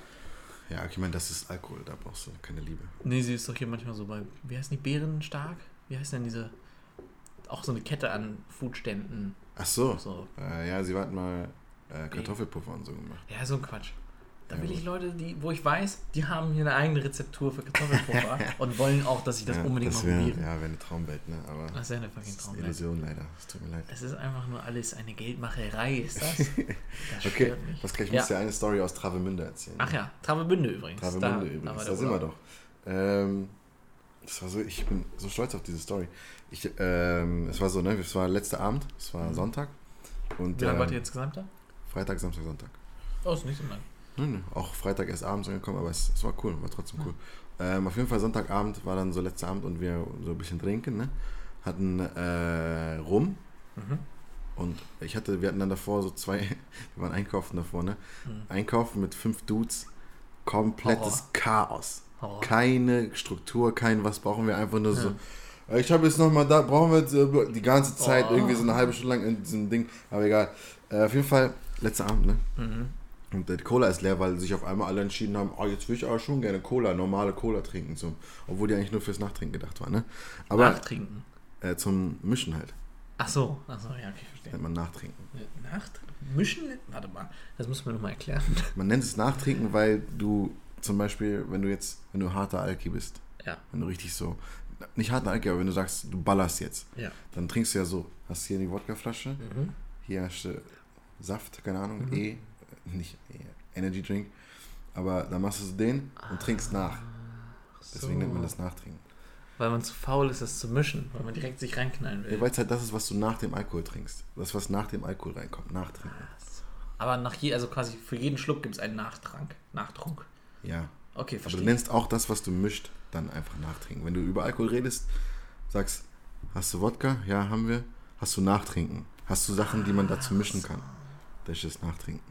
S1: Ja, ich meine, das ist Alkohol, da brauchst du keine Liebe.
S2: Nee, sie ist doch hier manchmal so bei, wie heißen die, Bärenstark? Wie heißt denn diese, auch so eine Kette an Foodständen.
S1: Ach so.
S2: So.
S1: Äh, ja, sie hat mal äh, Kartoffelpuffer und so gemacht.
S2: Ja, so ein Quatsch. Da
S1: Ja,
S2: will ich
S1: gut.
S2: Leute, die, wo ich weiß, die haben hier eine eigene Rezeptur für Kartoffelpuffer und wollen auch, dass ich das
S1: ja,
S2: unbedingt
S1: das
S2: mal
S1: wär,
S2: probiere.
S1: Ja, wäre eine Traumwelt, ne? Aber
S2: Das ist ja eine fucking
S1: das ist
S2: Traumwelt.
S1: Illusion leider. Es tut mir leid.
S2: Es ist einfach nur alles eine Geldmacherei, ist das? Das
S1: Okay,
S2: stört mich.
S1: was gleich
S2: Ja.
S1: musst du dir eine Story aus Travemünde erzählen.
S2: Ach ja, Travemünde übrigens.
S1: Travemünde
S2: da,
S1: übrigens,
S2: Da, war
S1: da
S2: der
S1: sind wir
S2: Urlaub.
S1: doch. Ähm, das war so, ich bin so stolz auf diese Story. Ich, ähm, es war so, ne, es war letzter Abend, es war
S2: Mhm.
S1: Sonntag. Und
S2: Wie lange wart ihr
S1: ähm,
S2: insgesamt da?
S1: Freitag, Samstag, Sonntag.
S2: Oh, ist nicht so lang.
S1: Nö, nö, auch Freitag erst abends angekommen, aber es, es war cool, war trotzdem cool. Ähm, auf jeden Fall Sonntagabend war dann so letzter Abend und wir so ein bisschen trinken, ne? Hatten äh, Rum
S2: Mhm.
S1: und ich hatte, wir hatten dann davor so zwei, wir waren einkaufen davor, ne?
S2: Mhm.
S1: Einkaufen mit fünf Dudes, komplettes
S2: Horror.
S1: Chaos.
S2: Horror.
S1: Keine Struktur, kein was brauchen wir, einfach nur
S2: Ja.
S1: so. äh, Ich habe jetzt nochmal da, brauchen wir jetzt, äh, die ganze Zeit
S2: Oh.
S1: irgendwie so eine halbe Stunde lang in diesem Ding, aber egal. Äh, auf jeden Fall, letzter Abend, ne?
S2: Mhm.
S1: Und die Cola ist leer, weil sich auf einmal alle entschieden haben, oh, jetzt will ich aber schon gerne Cola, normale Cola trinken, so. Obwohl die eigentlich nur fürs Nachtrinken gedacht war, ne? Aber
S2: Nachtrinken.
S1: äh, zum Mischen halt,
S2: Ach so, ach so, ja, okay, verstehe.
S1: nennt man Nachtrinken.
S2: Nacht? Mischen? Warte mal, das müssen wir nochmal erklären.
S1: Man nennt es Nachtrinken, weil du zum Beispiel, wenn du jetzt, wenn du harter Alki bist,
S2: Ja,
S1: wenn du richtig so, nicht harter Alki, aber wenn du sagst, du ballerst jetzt,
S2: ja.
S1: dann trinkst du ja so, hast hier die Wodkaflasche,
S2: Mhm.
S1: hier hast du Saft, keine Ahnung,
S2: Mhm.
S1: E, nicht E, Energy Drink, aber dann machst du so den und trinkst nach. Deswegen
S2: So.
S1: nennt man das Nachtrinken.
S2: Weil man zu faul ist, das zu mischen, weil man direkt sich reinknallen will.
S1: Ja, weil es halt das ist, was du nach dem Alkohol trinkst. Das, was nach dem Alkohol reinkommt. Nachtrinken.
S2: Aber nach je, also quasi für jeden Schluck gibt es einen Nachtrank. Nachtrunk.
S1: Ja.
S2: Okay,
S1: Aber du
S2: verstehe.
S1: nennst auch das, was du mischt, dann einfach Nachtrinken. Wenn du über Alkohol redest, sagst, hast du Wodka? Ja, haben wir. Hast du Nachtrinken? Hast du Sachen, die man dazu mischen kann? Das ist das Nachtrinken.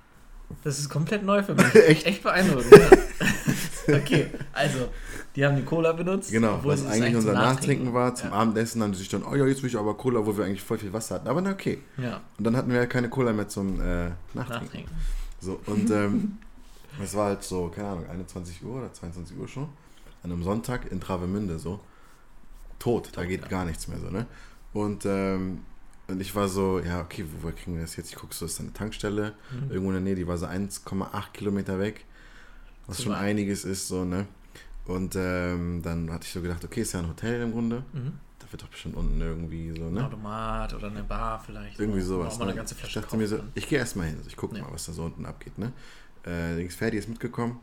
S2: Das ist komplett neu für mich.
S1: Echt?
S2: Echt beeindruckend. Ja. Okay, also, die haben die Cola benutzt.
S1: Genau,
S2: obwohl
S1: was
S2: sie es
S1: eigentlich unser
S2: zum
S1: Nachtrinken war. Zum
S2: Ja.
S1: Abendessen haben die sich dann, oh ja, jetzt will ich aber Cola, wo wir eigentlich voll viel Wasser hatten. Aber na okay.
S2: Ja,
S1: Und dann hatten wir ja keine Cola mehr zum äh, Nachtrinken.
S2: Nachtrinken.
S1: So, und ähm, es war halt so, keine Ahnung, einundzwanzig Uhr oder zweiundzwanzig Uhr schon. An einem Sonntag in Travemünde so. Tot, da geht
S2: ja.
S1: gar nichts mehr so, ne? Und, ähm, und ich war so, ja, okay, wo, wo kriegen wir das jetzt? Ich gucke so, ist da eine Tankstelle
S2: Mhm.
S1: irgendwo in der Nähe, die war so eins Komma acht Kilometer weg. Was
S2: Zu
S1: schon
S2: weit.
S1: einiges ist, so, ne? Und ähm, dann hatte ich so gedacht, okay, ist ja ein Hotel im Grunde.
S2: Mhm.
S1: Da wird doch bestimmt unten irgendwie so,
S2: Ein
S1: ne?
S2: Automat oder eine Bar vielleicht.
S1: Irgendwie
S2: wo
S1: sowas.
S2: man eine
S1: Ne?
S2: ganze
S1: Ich
S2: Flasche
S1: dachte mir so,
S2: kaufen
S1: ich gehe erstmal hin. Ich gucke
S2: Ja.
S1: mal, was da so unten abgeht. Ne? Äh, links Ferdi ist mitgekommen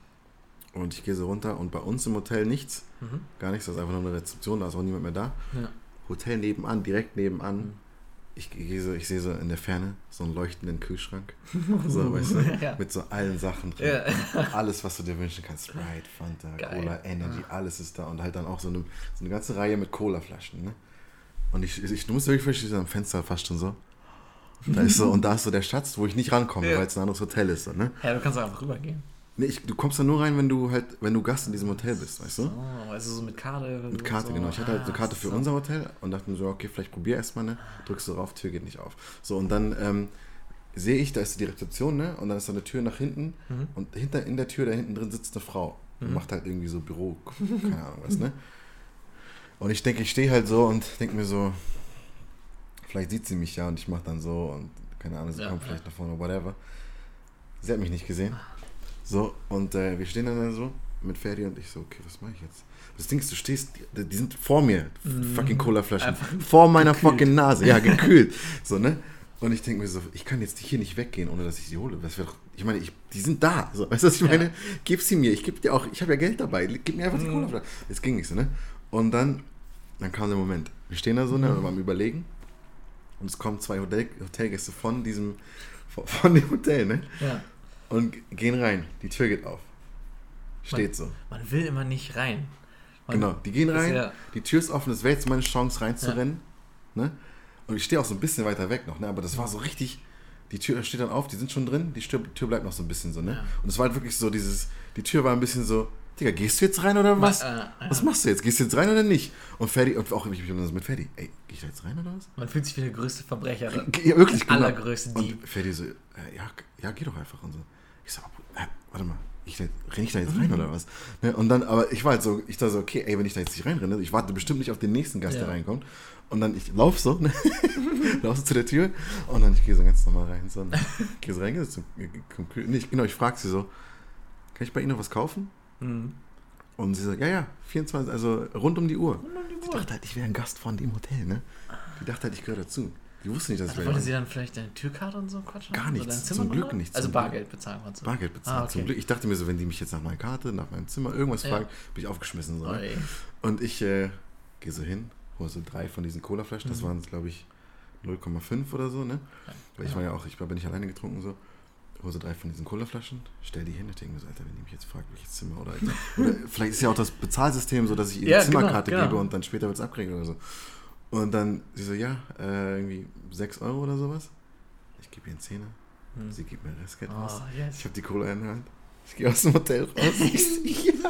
S1: und ich gehe so runter und bei uns im Hotel nichts.
S2: kann. Mhm.
S1: Gar nichts, da ist einfach nur eine Rezeption, da ist auch niemand mehr da.
S2: Ja.
S1: Hotel nebenan, direkt nebenan.
S2: Mhm.
S1: Ich, gehe so, ich sehe so in der Ferne so einen leuchtenden Kühlschrank. So, weißt du?
S2: Ja.
S1: Mit so allen Sachen drin.
S2: Ja.
S1: Alles, was du dir wünschen kannst. Sprite, Fanta,
S2: Geil.
S1: Cola, Energy, alles ist da. Und halt dann auch so eine, so eine ganze Reihe mit Cola-Flaschen. Ne? Und ich, ich, du musst wirklich verstehen, so am Fenster fast schon so. Da ist so, und da ist so der Schatz, wo ich nicht rankomme,
S2: Ja.
S1: weil es ein anderes Hotel ist. So, ne?
S2: Ja, du kannst einfach rübergehen.
S1: Nee, ich, du kommst da nur rein, wenn du halt, wenn du Gast in diesem Hotel bist, weißt du?
S2: Oh, also so mit Karte.
S1: Mit Karte,
S2: so.
S1: genau. Ich hatte halt eine
S2: Ah,
S1: Karte für
S2: so.
S1: unser Hotel und dachte mir so, okay, vielleicht probier erstmal, ne? Drückst du drauf, Tür geht nicht auf. So, und dann ähm, sehe ich, da ist die Rezeption, ne? Und dann ist da eine Tür nach hinten
S2: Mhm.
S1: und hinter in der Tür, da hinten drin sitzt eine Frau und
S2: Mhm.
S1: macht halt irgendwie so Büro, keine Ahnung was, ne? Und ich denke, ich stehe halt so und denke mir so, vielleicht sieht sie mich ja und ich mache dann so und keine Ahnung, sie
S2: Ja,
S1: kommt
S2: ja.
S1: vielleicht nach vorne, whatever. Sie hat mich nicht gesehen. So, und äh, wir stehen dann so mit Ferdi und ich so, okay, was mache ich jetzt? Das Ding ist, du stehst, die, die sind vor mir, fucking Colaflaschen,
S2: Einfach
S1: vor meiner
S2: gekühlt.
S1: fucking Nase, ja, gekühlt. So, ne? Und ich denke mir so, ich kann jetzt hier nicht weggehen, ohne dass ich sie hole. Das wär doch, ich meine, ich, die sind da. So, weißt du, was ich meine?
S2: Ja.
S1: Gib sie mir. Ich gebe dir auch, ich habe ja Geld dabei. Gib mir einfach die Colaflaschen. Es ging nicht so, ne? Und dann, dann kam der Moment. Wir stehen da so, ne, und am Überlegen. Und es kommen zwei Hotel, Hotelgäste von diesem, von, von dem Hotel, ne?
S2: Ja.
S1: Und gehen rein. Die Tür geht auf. Steht so.
S2: Man will immer nicht rein. Man,
S1: Genau, die gehen
S2: das ist
S1: rein,
S2: ja-
S1: die Tür ist offen, das wäre jetzt meine Chance reinzurennen. Ne? Und ich stehe auch so ein bisschen weiter weg noch, ne? Aber das war so richtig, die Tür steht dann auf, die sind schon drin, die Tür, die Tür bleibt noch so ein bisschen so, ne?
S2: Ja.
S1: Und es war halt wirklich so dieses, die Tür war ein bisschen so, Digga, gehst du jetzt rein oder was?
S2: äh, ja.
S1: Was machst du jetzt? Gehst du jetzt rein oder nicht? Und Ferdi, und auch ich bin so mit Ferdi, ey, geh ich da jetzt rein oder was?
S2: Man fühlt sich wie der größte Verbrecher.
S1: Ja, wirklich, genau.
S2: Allergrößte Dieb.
S1: Und Ferdi so, äh, ja, ja, geh doch einfach und so. Ich so, äh, warte mal, ich, renn ich da jetzt rein oder was? Ne? Und dann, aber ich war halt so, ich dachte so, okay, ey, wenn ich da jetzt nicht reinrenne, ich warte bestimmt nicht auf den nächsten Gast,
S2: Ja.
S1: der reinkommt. Und dann, ich lauf so, ne? lauf so zu der Tür und dann, ich gehe so ganz normal rein, so, ne? Gehe so rein, gehe so, nee, ich, genau, ich frage sie so, kann ich bei Ihnen noch was kaufen?
S2: Mhm.
S1: Und sie sagt, ja, ja, vierundzwanzig, also rund um die Uhr.
S2: Rund um die
S1: Die
S2: Uhr.
S1: dachte halt, ich wäre ein Gast von dem Hotel, ne? Die dachte halt, ich gehöre dazu. Die wusste nicht, dass ich
S2: Also
S1: wäre.
S2: wollte sie dann vielleicht deine Türkarte und so quatschen?
S1: Gar
S2: Oder
S1: nichts,
S2: dein
S1: zum
S2: Zimmernummer?
S1: Glück nicht,
S2: Also
S1: zum
S2: Bargeld bezahlen konntest du.
S1: Bargeld bezahlt,
S2: Ah, okay.
S1: zum Glück. Ich dachte mir so, wenn die mich jetzt nach meiner Karte, nach meinem Zimmer, irgendwas
S2: Ja.
S1: fragen, bin ich aufgeschmissen. So,
S2: Oh,
S1: ne?
S2: ey.
S1: Und ich äh, gehe so hin, hole so drei von diesen Colaflaschen, das
S2: Mhm.
S1: waren, glaube ich, null Komma fünf oder so, ne? Weil ich
S2: Ja.
S1: war ja auch, ich war nicht alleine getrunken, so. Hole so drei von diesen Colaflaschen, stell die hin, ich denke mir so, Alter, wenn die mich jetzt fragt, welches Zimmer oder, Alter, oder vielleicht ist ja auch das Bezahlsystem so, dass ich ihr
S2: Ja,
S1: die Zimmerkarte
S2: genau, genau.
S1: gebe und dann später wird es abgerechnet oder so. Und dann, sie so, ja, äh, irgendwie sechs Euro oder sowas. Ich gebe ihr einen Zehner,
S2: Hm.
S1: sie gibt mir Restgeld raus.
S2: Oh, yes.
S1: Ich habe die Cola in der Hand. Ich gehe aus dem Hotel raus. Ich so,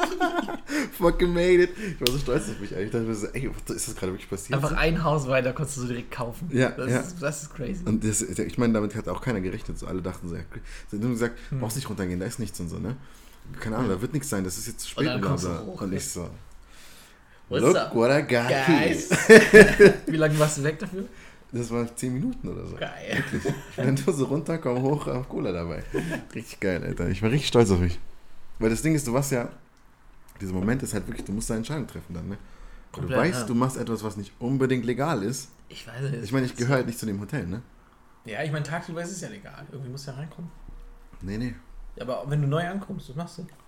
S1: ja, fucking made it. Ich war so stolz auf mich. Ey. Ich dachte mir so, ey, was ist das gerade wirklich passiert?
S2: Einfach ein Haus weiter konntest du direkt kaufen.
S1: Ja,
S2: das,
S1: ja.
S2: Ist, das ist crazy.
S1: Und das, ich meine, damit hat auch keiner gerechnet. So alle dachten so, ja, sie haben nur gesagt,
S2: Hm.
S1: brauchst nicht runtergehen, da ist nichts und so, ne? Keine Ahnung, da wird nichts sein, das ist jetzt zu
S2: Und
S1: spät,
S2: dann
S1: bla
S2: kommst du
S1: bla.
S2: hoch,
S1: Und
S2: ne?
S1: ich so,
S2: What's
S1: look
S2: up,
S1: what I got
S2: guys?
S1: here.
S2: Wie lange warst du weg dafür?
S1: Das waren zehn Minuten oder so.
S2: Geil.
S1: Ich bin nur so runter, komm hoch, auf Cola dabei. Richtig geil, Alter. Ich war richtig stolz auf mich. Weil das Ding ist, du warst ja, dieser Moment ist halt wirklich, du musst deine Entscheidung treffen dann, ne? Weil du
S2: Komplett,
S1: weißt,
S2: ja.
S1: du machst etwas, was nicht unbedingt legal ist.
S2: Ich weiß es.
S1: Ich meine, ich gehöre halt nicht zu dem Hotel, ne?
S2: Ja, ich meine, tagsüber ist es ja legal. Irgendwie musst du ja reinkommen.
S1: Nee, nee.
S2: Ja, aber wenn du neu ankommst, was machst du?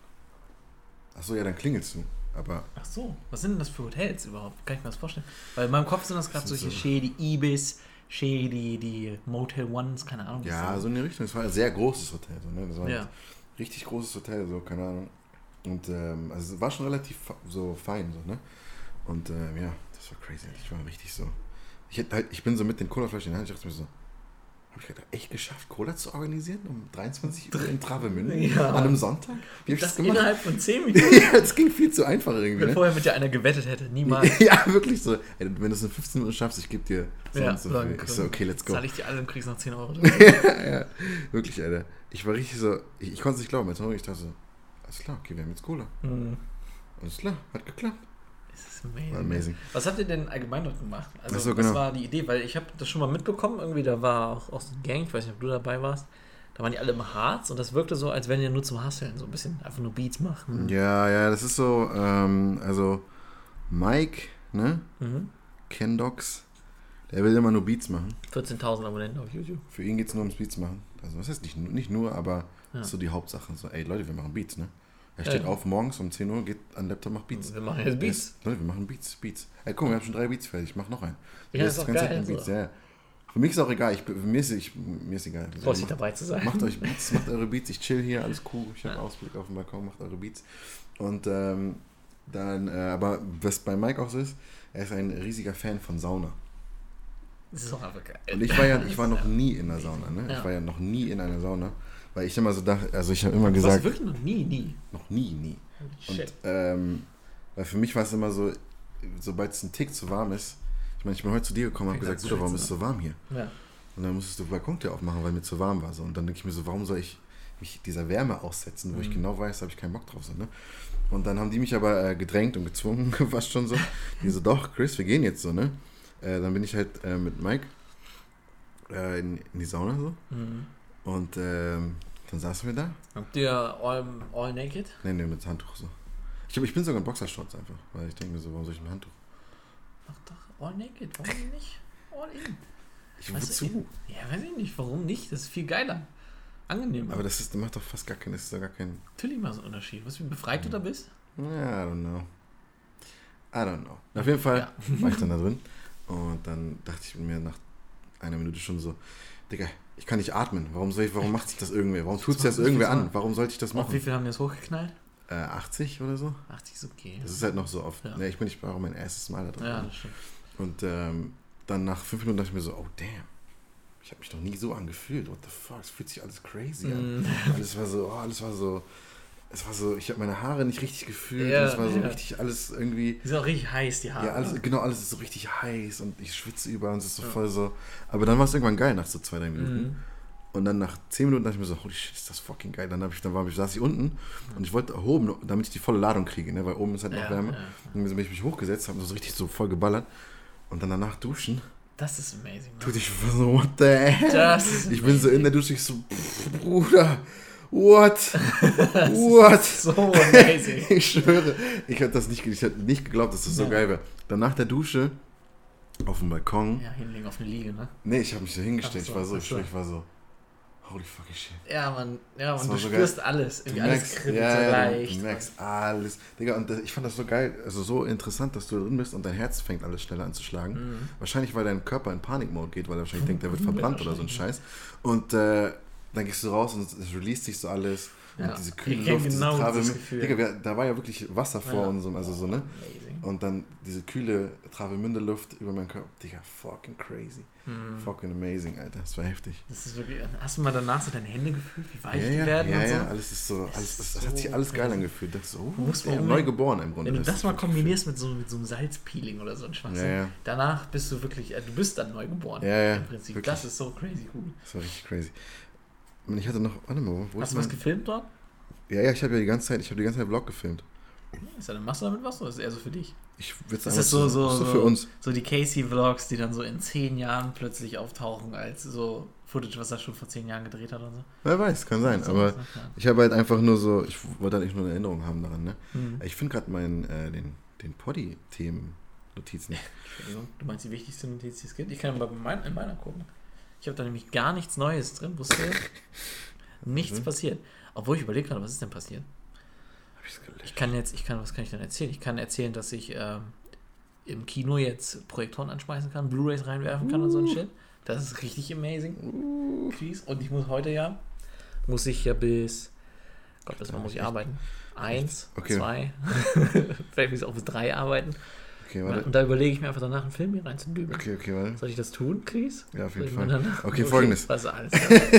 S1: Achso, ja, dann klingelst du. Aber
S2: Ach so, was sind denn das für Hotels überhaupt? Kann ich mir das vorstellen? Weil in meinem Kopf sind das gerade
S1: Das sind
S2: solche
S1: so-
S2: Shady Ibis, Shady, die Motel Ones, keine Ahnung. was
S1: ja,
S2: das
S1: so in die Richtung. Es war ein sehr großes Hotel, so, ne? Das war
S2: Ja.
S1: ein richtig großes Hotel, so, keine Ahnung. Und ähm, also es war schon relativ fa- so fein, so, ne? Und ähm, ja, das war crazy. Ich war richtig so. Ich, hätte halt, ich bin so mit den Colaflaschen in der Hand, ich dachte mir so, habe ich gerade echt geschafft, Cola zu organisieren um dreiundzwanzig Uhr in Travemünde?
S2: Ja.
S1: An einem Sonntag? Wie hab ich das,
S2: Das
S1: gemacht?
S2: innerhalb von zehn Minuten.
S1: Ja, das ging viel zu einfach irgendwie,
S2: Wenn
S1: ne?
S2: vorher mit dir einer gewettet hätte, niemals.
S1: Ja, wirklich so. Ey, wenn du es in fünfzehn Minuten schaffst, ich gebe dir so
S2: Ja,
S1: und so
S2: sagen
S1: viel. Ich so, okay, let's go.
S2: Zahle ich dir alle und kriegst noch zehn Euro.
S1: Ja, wirklich, Alter. Ich war richtig so, ich, ich konnte es nicht glauben. Als ich dachte so, alles klar, okay, wir haben jetzt Cola.
S2: Hm.
S1: Alles klar, hat geklappt.
S2: Das ist amazing.
S1: War amazing.
S2: Was habt ihr denn allgemein dort gemacht? Also,
S1: Ach so,
S2: was
S1: genau.
S2: war die Idee? Weil ich habe das schon mal mitbekommen, irgendwie, da war auch aus der Gang, ich weiß nicht, ob du dabei warst, da waren die alle im Harz und das wirkte so, als wären die nur zum Hustlen, so ein bisschen einfach nur Beats machen.
S1: Ja, ja, das ist so, ähm, also Mike, ne,
S2: Mhm.
S1: Kendox, der will immer nur Beats machen.
S2: vierzehntausend Abonnenten auf YouTube.
S1: Für ihn geht es nur ums Beats machen. Also was heißt nicht, nur- nicht nur, aber
S2: Ja.
S1: das ist so die Hauptsache. So, ey Leute, wir machen Beats, ne? Er
S2: Ja,
S1: steht
S2: ja.
S1: auf morgens um zehn Uhr, geht an den Laptop, macht Beats.
S2: Wir machen jetzt Beats.
S1: Leute, wir machen Beats, Beats. Ey, guck mal, wir haben schon drei Beats fertig, ich mach noch einen.
S2: Ja,
S1: Das
S2: ist doch
S1: ganze
S2: geil,
S1: Zeit Beats,
S2: so.
S1: ja, ja. Für mich ist auch egal, ich, für mir, ist, ich, mir ist egal. Also,
S2: Freut sich
S1: macht,
S2: dabei zu sein.
S1: macht euch Beats, macht eure Beats, ich chill hier, alles cool, ich habe
S2: Ja.
S1: Ausblick auf den Balkon, macht eure Beats. Und ähm, dann, äh, aber was bei Mike auch so ist, er ist ein riesiger Fan von Sauna.
S2: Das ist doch einfach geil.
S1: Und ich war ja, ich war noch
S2: Ja.
S1: nie in der Sauna, ne?
S2: Ja.
S1: Ich war ja noch nie in einer Sauna, weil ich immer so dachte, also ich habe immer
S2: Du warst
S1: gesagt,
S2: wirklich noch nie, nie.
S1: noch nie, nie.
S2: Shit.
S1: Und ähm, weil für mich war es immer so, sobald es ein Tick zu warm ist, ich meine, ich bin heute zu dir gekommen und habe
S2: Fängt an
S1: gesagt,
S2: zu
S1: Bruder, warum ist
S2: schwitzen,
S1: es so warm hier?
S2: Ja.
S1: Und dann musstest du die Balkontür aufmachen, weil mir zu warm war. So. Und dann denke ich mir so, warum soll ich mich dieser Wärme aussetzen, wo ich
S2: Mhm.
S1: genau weiß, habe ich keinen Bock drauf. So, ne? Und dann haben die mich aber äh, gedrängt und gezwungen, fast schon so. Die so, doch, Chris, wir gehen jetzt so, ne? Äh, dann bin ich halt äh, mit Mike äh, in, in die Sauna so.
S2: Mhm.
S1: Und ähm, dann saßen wir da.
S2: Habt ihr all, all naked?
S1: Nee, nee, mit Handtuch so. Ich, hab, ich bin sogar in Boxershorts einfach, weil ich denke mir so, warum soll ich ein Handtuch?
S2: Mach doch all naked, warum nicht? All in.
S1: Ich
S2: Weißt
S1: wozu?
S2: du, ja, weiß ich nicht, warum nicht? Das ist viel geiler. Angenehmer.
S1: Aber das ist, macht doch fast gar keinen, das ist doch gar kein...
S2: Natürlich mal so ein Unterschied. Was, wie befreit du da bist?
S1: Ja, I don't know. I don't know. Auf jeden Fall
S2: Ja.
S1: war ich dann da drin und dann dachte ich mir nach einer Minute schon so, Digga, ich kann nicht atmen. Warum soll ich, warum macht sich das irgendwer? Warum tut sich das irgendwer an? Warum sollte ich das
S2: Auf wie
S1: machen?
S2: viel haben die das hochgeknallt?
S1: Äh, achtzig oder so?
S2: achtzig ist okay.
S1: Das ist halt noch so oft.
S2: Ja.
S1: Ja. Ich bin nicht auch mein erstes Mal da drin.
S2: Ja, das stimmt.
S1: Und ähm, dann nach fünf Minuten dachte ich mir so, oh damn. Ich habe mich noch nie so angefühlt. What the fuck? Es fühlt sich alles crazy an.
S2: Mm.
S1: Alles war so, oh, alles war so, es war so, ich habe meine Haare nicht richtig gefühlt.
S2: Ja,
S1: es war so
S2: ja.
S1: richtig alles irgendwie,
S2: Die sind auch richtig heiß, die Haare.
S1: ja, alles, genau, alles ist so richtig heiß und ich schwitze über und es ist so voll so. Aber dann war es irgendwann geil nach so zwei, drei Minuten.
S2: Mhm.
S1: Und dann nach zehn Minuten dachte ich mir so, holy shit, ist das fucking geil. Dann, hab ich, dann war ich, saß ich unten und ich wollte oben, damit ich die volle Ladung kriege, ne? Weil oben ist halt noch
S2: Ja,
S1: Wärme.
S2: ja.
S1: Und dann bin ich mich hochgesetzt, habe so richtig so voll geballert. Und dann danach duschen.
S2: Das ist amazing.
S1: Tut ich so, what the hell?
S2: Das ist
S1: Ich bin so in der Dusche, ich so, pff, Bruder, what? What?
S2: so amazing.
S1: Ich schwöre, ich hätte das nicht, ich hätte nicht geglaubt, dass das so
S2: Ja.
S1: geil wäre. Dann nach der Dusche auf dem Balkon,
S2: Ja, hinlegen auf eine Liege, ne?
S1: nee, ich habe mich so hingestellt,
S2: Ach so,
S1: ich war so,
S2: ach
S1: ich
S2: so.
S1: schwöre, ich war so, holy fucking shit.
S2: Ja, man, ja,
S1: Das
S2: man,
S1: war
S2: du
S1: so
S2: spürst
S1: geil.
S2: alles.
S1: Du
S2: Irgendwie alles
S1: merkst,
S2: kribbelt
S1: ja,
S2: so
S1: ja, du,
S2: leicht.
S1: du merkst alles. Digga, und das, ich fand das so geil, also so interessant, dass du da drin bist und dein Herz fängt alles schneller an zu schlagen.
S2: Mhm.
S1: Wahrscheinlich, weil dein Körper in Panikmode geht, weil er wahrscheinlich denkt, der wird verbrannt oder so ein Scheiß. Und äh, dann gehst du raus und es release sich so alles.
S2: Ja.
S1: Und diese
S2: Ich
S1: kühle
S2: kenn
S1: Luft,
S2: genau
S1: diese
S2: das
S1: Trave.
S2: Gefühl.
S1: Digga, wir, da war ja wirklich Wasser vor
S2: Ja.
S1: und so, also so, ne?
S2: Amazing.
S1: Und dann diese kühle Travemünde-Luft über meinen Körper. Digga, fucking crazy.
S2: Mhm.
S1: Fucking amazing, Alter. Das war heftig.
S2: Das ist wirklich, hast du mal danach so deine Hände gefühlt, wie weich
S1: Ja,
S2: die
S1: ja,
S2: werden
S1: ja,
S2: und so?
S1: ja, alles ist so,
S2: Das
S1: alles,
S2: ist
S1: das, das hat sich
S2: so
S1: alles geil
S2: crazy.
S1: angefühlt. Das ist so,
S2: Du musst mal
S1: ja,
S2: unbedingt-
S1: neu geboren im Grunde.
S2: Wenn du das mal
S1: ist wirklich
S2: kombinierst mit so, mit so einem Salzpeeling oder so ein Schwachsinn,
S1: Ja, ja.
S2: danach bist du wirklich, äh, du bist dann neu geboren.
S1: Ja, ja,
S2: Im Prinzip.
S1: wirklich.
S2: Das ist so crazy cool.
S1: Das war richtig crazy. Und ich hatte noch, warte mal, wo
S2: Hast
S1: ist
S2: du was
S1: mein...
S2: gefilmt dort?
S1: Ja, ja, ich habe ja die ganze Zeit, ich habe die ganze Zeit Vlog gefilmt.
S2: Ist da eine Masse damit was oder ist es eher so für dich?
S1: Ich würde
S2: Das
S1: sagen,
S2: ist so, so,
S1: so
S2: so,
S1: für uns.
S2: so die Casey-Vlogs, die dann so in zehn Jahren plötzlich auftauchen als so Footage, was er schon vor zehn Jahren gedreht hat und so.
S1: Wer weiß, kann sein.
S2: So,
S1: Aber
S2: so, ja.
S1: ich habe halt einfach nur so, ich wollte halt nicht nur eine Erinnerung haben daran, ne?
S2: Mhm.
S1: Ich finde gerade meinen, äh, den, den Poddy-Themen-Notizen nicht.
S2: Entschuldigung, du meinst die wichtigste Notiz, die es gibt? Ich kann mal bei mein, in meiner gucken. Ich habe da nämlich gar nichts Neues drin, wusste nichts
S1: Mhm.
S2: passiert. Obwohl ich überlegt habe, was ist denn passiert?
S1: Hab ich's gelöscht?
S2: Ich kann jetzt, ich kann, was kann ich denn erzählen? Ich kann erzählen, dass ich ähm, im Kino jetzt Projektoren anschmeißen kann, Blu-Rays reinwerfen kann und so ein Shit. Das ist richtig amazing. Please. Und ich muss heute ja, muss ich ja bis, Gott, bis wann muss ich arbeiten? Eins,
S1: Okay.
S2: zwei, vielleicht muss ich auch bis drei arbeiten.
S1: Okay, warte.
S2: Und da überlege ich mir einfach danach einen Film hier reinzudübeln.
S1: Okay, okay, warte.
S2: Soll ich das tun, Chris?
S1: Ja, auf
S2: Soll
S1: jeden
S2: ich mir
S1: Fall.
S2: danach-
S1: Okay, folgendes.
S2: Was alles.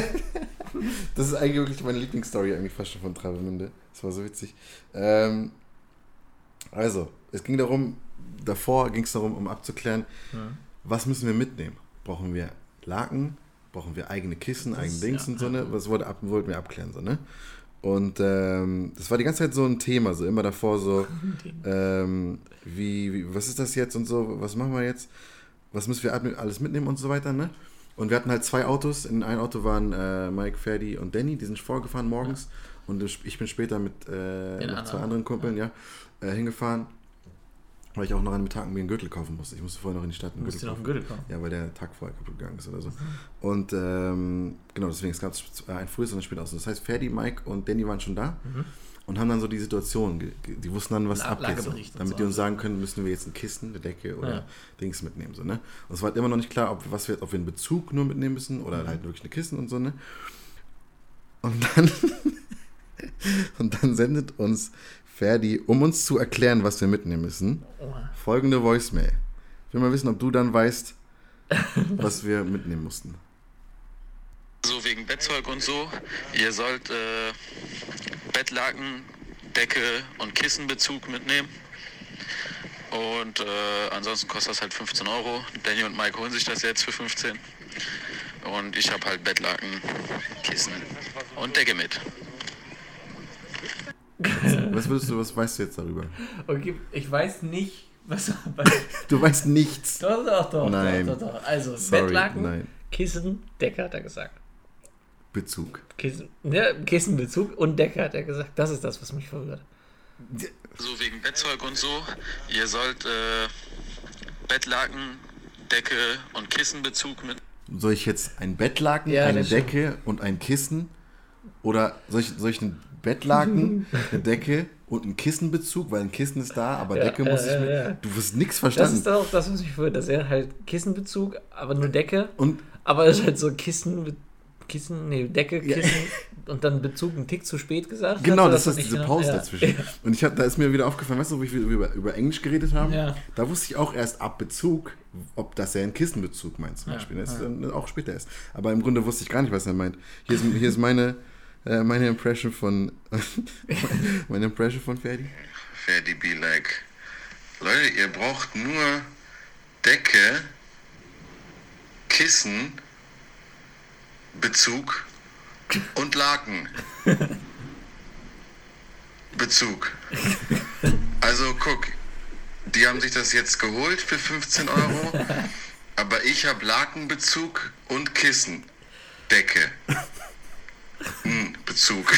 S1: Das ist eigentlich wirklich meine Lieblingsstory eigentlich fast schon von Travemünde. Das war so witzig. Ähm, also, es ging darum, davor ging es darum, um abzuklären,
S2: Ja.
S1: was müssen wir mitnehmen? Brauchen wir Laken? Brauchen wir eigene Kissen,
S2: Das
S1: eigene
S2: ist-
S1: Dings
S2: ja,
S1: und so,
S2: ja.
S1: ne? Was wurde ab, wollten wir abklären, so, ne? Und ähm, das war die ganze Zeit so ein Thema, so immer davor so, ähm, wie, wie, was ist das jetzt und so, was machen wir jetzt? Was müssen wir alles mitnehmen und so weiter, ne? Und wir hatten halt zwei Autos. In einem Auto waren äh, Mike, Ferdi und Danny, die sind vorgefahren morgens. Und ich bin später mit äh,
S2: Den
S1: noch
S2: anderen.
S1: zwei anderen Kumpeln ja. äh, hingefahren, weil ich auch noch an dem Tag mir einen Gürtel kaufen musste. Ich musste vorher noch in die Stadt einen
S2: Du musst dir
S1: Gürtel
S2: noch
S1: kaufen.
S2: einen Gürtel kaufen.
S1: Ja, weil der Tag vorher kaputt gegangen ist oder so. Und ähm, genau, deswegen, es gab äh, ein frühes und ein spätes Auto. Das heißt, Ferdi, Mike und Danny waren schon da.
S2: Mhm.
S1: Und haben dann so die Situation, ge- ge- die wussten dann, was
S2: La-
S1: abgeht. So.
S2: Lagebericht und
S1: Damit
S2: so.
S1: die uns sagen können, müssen wir jetzt ein Kissen, eine Decke oder
S2: Ja.
S1: Dings mitnehmen. So, ne? Und es war halt immer noch nicht klar, ob, was wir, ob wir einen Bezug nur mitnehmen müssen oder
S2: Mhm.
S1: halt wirklich eine Kissen und so. Ne? Und dann, und dann sendet uns Ferdi, um uns zu erklären, was wir mitnehmen müssen,
S2: Oha.
S1: folgende Voicemail. Ich will mal wissen, ob du dann weißt, was wir mitnehmen mussten.
S5: So wegen Bettzeug und so. Ihr sollt äh, Bettlaken, Decke und Kissenbezug mitnehmen. Und äh, ansonsten kostet das halt fünfzehn Euro. Danny und Mike holen sich das jetzt für fünfzehn. Und ich habe halt Bettlaken, Kissen und Decke mit.
S1: Was würdest du, was weißt du jetzt darüber?
S2: Okay, ich weiß nicht, was. was
S1: Du weißt nichts.
S2: doch, doch, doch,
S1: Nein.
S2: doch, doch, doch. Also,
S1: Sorry,
S2: Bettlaken,
S1: nein.
S2: Kissen, Decke, hat er gesagt.
S1: Bezug.
S2: Kissen, ja, Kissenbezug und Decke, hat er gesagt. Das ist das, was mich verwirrt.
S5: So wegen Bettzeug und so. Ihr sollt äh, Bettlaken, Decke und Kissenbezug mit.
S1: Soll ich jetzt ein Bettlaken,
S2: Ja,
S1: eine
S2: das stimmt.
S1: Decke und ein Kissen? Oder soll ich, soll ich einen Bettlaken, eine Decke und einen Kissenbezug? Weil ein Kissen ist da, aber
S2: Ja,
S1: Decke muss
S2: ja,
S1: ich mit.
S2: ja, ja.
S1: Du wirst nichts
S2: Das
S1: verstanden.
S2: ist auch das, was mich verwirrt. Dass er halt Kissenbezug, aber nur Decke.
S1: Und
S2: Aber es ist halt so Kissen, Kissen, nee, Decke,
S1: Ja.
S2: Kissen und dann Bezug einen Tick zu spät gesagt.
S1: genau,
S2: Hast du
S1: das ist
S2: nicht
S1: diese
S2: genau?
S1: Pause
S2: Ja.
S1: dazwischen. Und ich hab, da ist mir wieder aufgefallen, weißt du, wo ich wieder über, über Englisch geredet habe?
S2: Ja.
S1: Da wusste ich auch erst ab Bezug, ob das er einen Kissenbezug meint zum
S2: Ja,
S1: Beispiel. Das ist
S2: ja.
S1: dann auch später erst. Aber im Grunde wusste ich gar nicht, was er meint. Hier ist, hier ist meine, äh, meine Impression von meine Impression von Ferdi.
S6: Ferdi be like, Leute, ihr braucht nur Decke, Kissen, Bezug und Laken. Bezug. Also guck, die haben sich das jetzt geholt für fünfzehn Euro, aber ich habe Lakenbezug und Kissen. Decke. Hm, Bezug.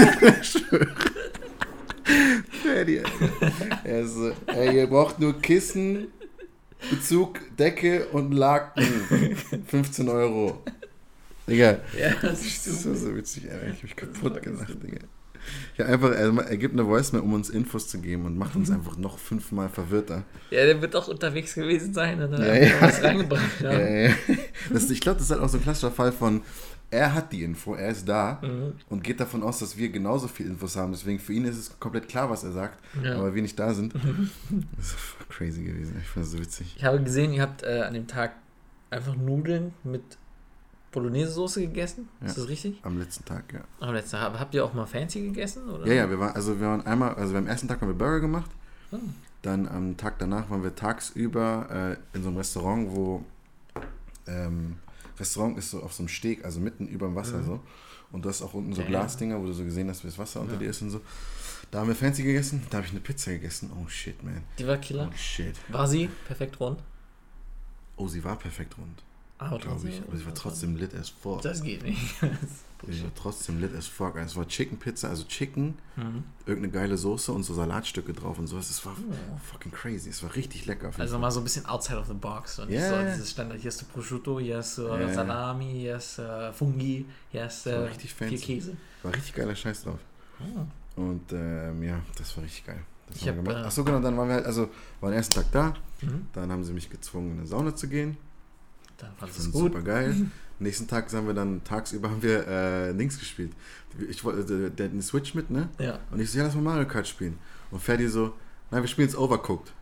S1: Ferdi, er ist so, ey, ihr braucht nur Kissen, Bezug, Decke und Laken. fünfzehn Euro. Digga.
S2: Ja, das
S1: Das ist so, so witzig, ey. Ich hab mich kaputt gelacht, Digga. Ja, einfach, also, er gibt eine Voicemail, um uns Infos zu geben und macht uns einfach noch fünfmal verwirrter.
S2: Ja, der wird auch unterwegs gewesen sein und dann
S1: Ja,
S2: ja,
S1: ja.
S2: was reingebracht. Ja.
S1: Ja, ja. Das, ich glaube, das ist halt auch so ein klassischer Fall von, er hat die Info, er ist da
S2: Mhm.
S1: und geht davon aus, dass wir genauso viel Infos haben. Deswegen für ihn ist es komplett klar, was er sagt,
S2: Ja.
S1: aber wir nicht da sind. Das ist voll crazy gewesen. Ich fand das so witzig.
S2: Ich habe gesehen, ihr habt äh, an dem Tag einfach Nudeln mit Bolognese-Soße gegessen. Ist
S1: Ja.
S2: das richtig?
S1: Am letzten Tag, ja.
S2: Am letzten Tag. Aber habt ihr auch mal fancy gegessen? Oder?
S1: Ja, ja, wir waren, also wir waren einmal, also beim ersten Tag haben wir Burger gemacht.
S2: Oh.
S1: Dann am Tag danach waren wir tagsüber äh, in so einem Restaurant, wo ähm, Restaurant ist so auf so einem Steg, also mitten über dem Wasser
S2: Mhm.
S1: so. Und du hast auch unten so
S2: Ja.
S1: Glasdinger, wo du so gesehen hast, wie das Wasser unter
S2: Ja.
S1: dir ist und so. Da haben wir fancy gegessen, da habe ich eine Pizza gegessen. Oh shit, man.
S2: Die war Killer.
S1: Oh shit.
S2: War sie perfekt rund?
S1: Oh, sie war perfekt rund,
S2: Aber
S1: glaube ich. Aber sie war trotzdem lit as fuck.
S2: Das geht nicht.
S1: Sie war trotzdem lit as fuck. Es war Chicken Pizza, also Chicken,
S2: Mhm.
S1: irgendeine geile Soße und so Salatstücke drauf und sowas. Es war
S2: Oh.
S1: fucking crazy. Es war richtig lecker. Auf jeden
S2: Also
S1: Fall.
S2: mal so ein bisschen outside of the box. Und nicht
S1: Ja,
S2: so
S1: ja.
S2: dieses Standard, hier ist der Prosciutto, hier ist äh,
S1: Ja, ja.
S2: Salami, hier ist äh, Fungi, hier ist
S1: Das war
S2: äh,
S1: richtig
S2: viel
S1: fancy.
S2: Käse.
S1: War richtig geiler Scheiß drauf.
S2: Oh.
S1: Und ähm, ja, das war richtig geil. Das
S2: Ich
S1: haben wir
S2: hab,
S1: gemacht.
S2: äh,
S1: Achso, genau, dann waren wir halt, also waren den ersten Tag da,
S2: Mhm.
S1: dann haben sie mich gezwungen, in eine Sauna zu gehen.
S2: Dann fand
S1: Das
S2: es
S1: ist
S2: gut.
S1: super geil. Nächsten Tag haben wir dann, tagsüber haben wir äh, Links gespielt. Ich wollte, der, der hat einen Switch mit, ne?
S2: Ja.
S1: Und ich so, ja, lass mal Mario Kart spielen. Und Ferdi so, nein, wir spielen jetzt Overcooked.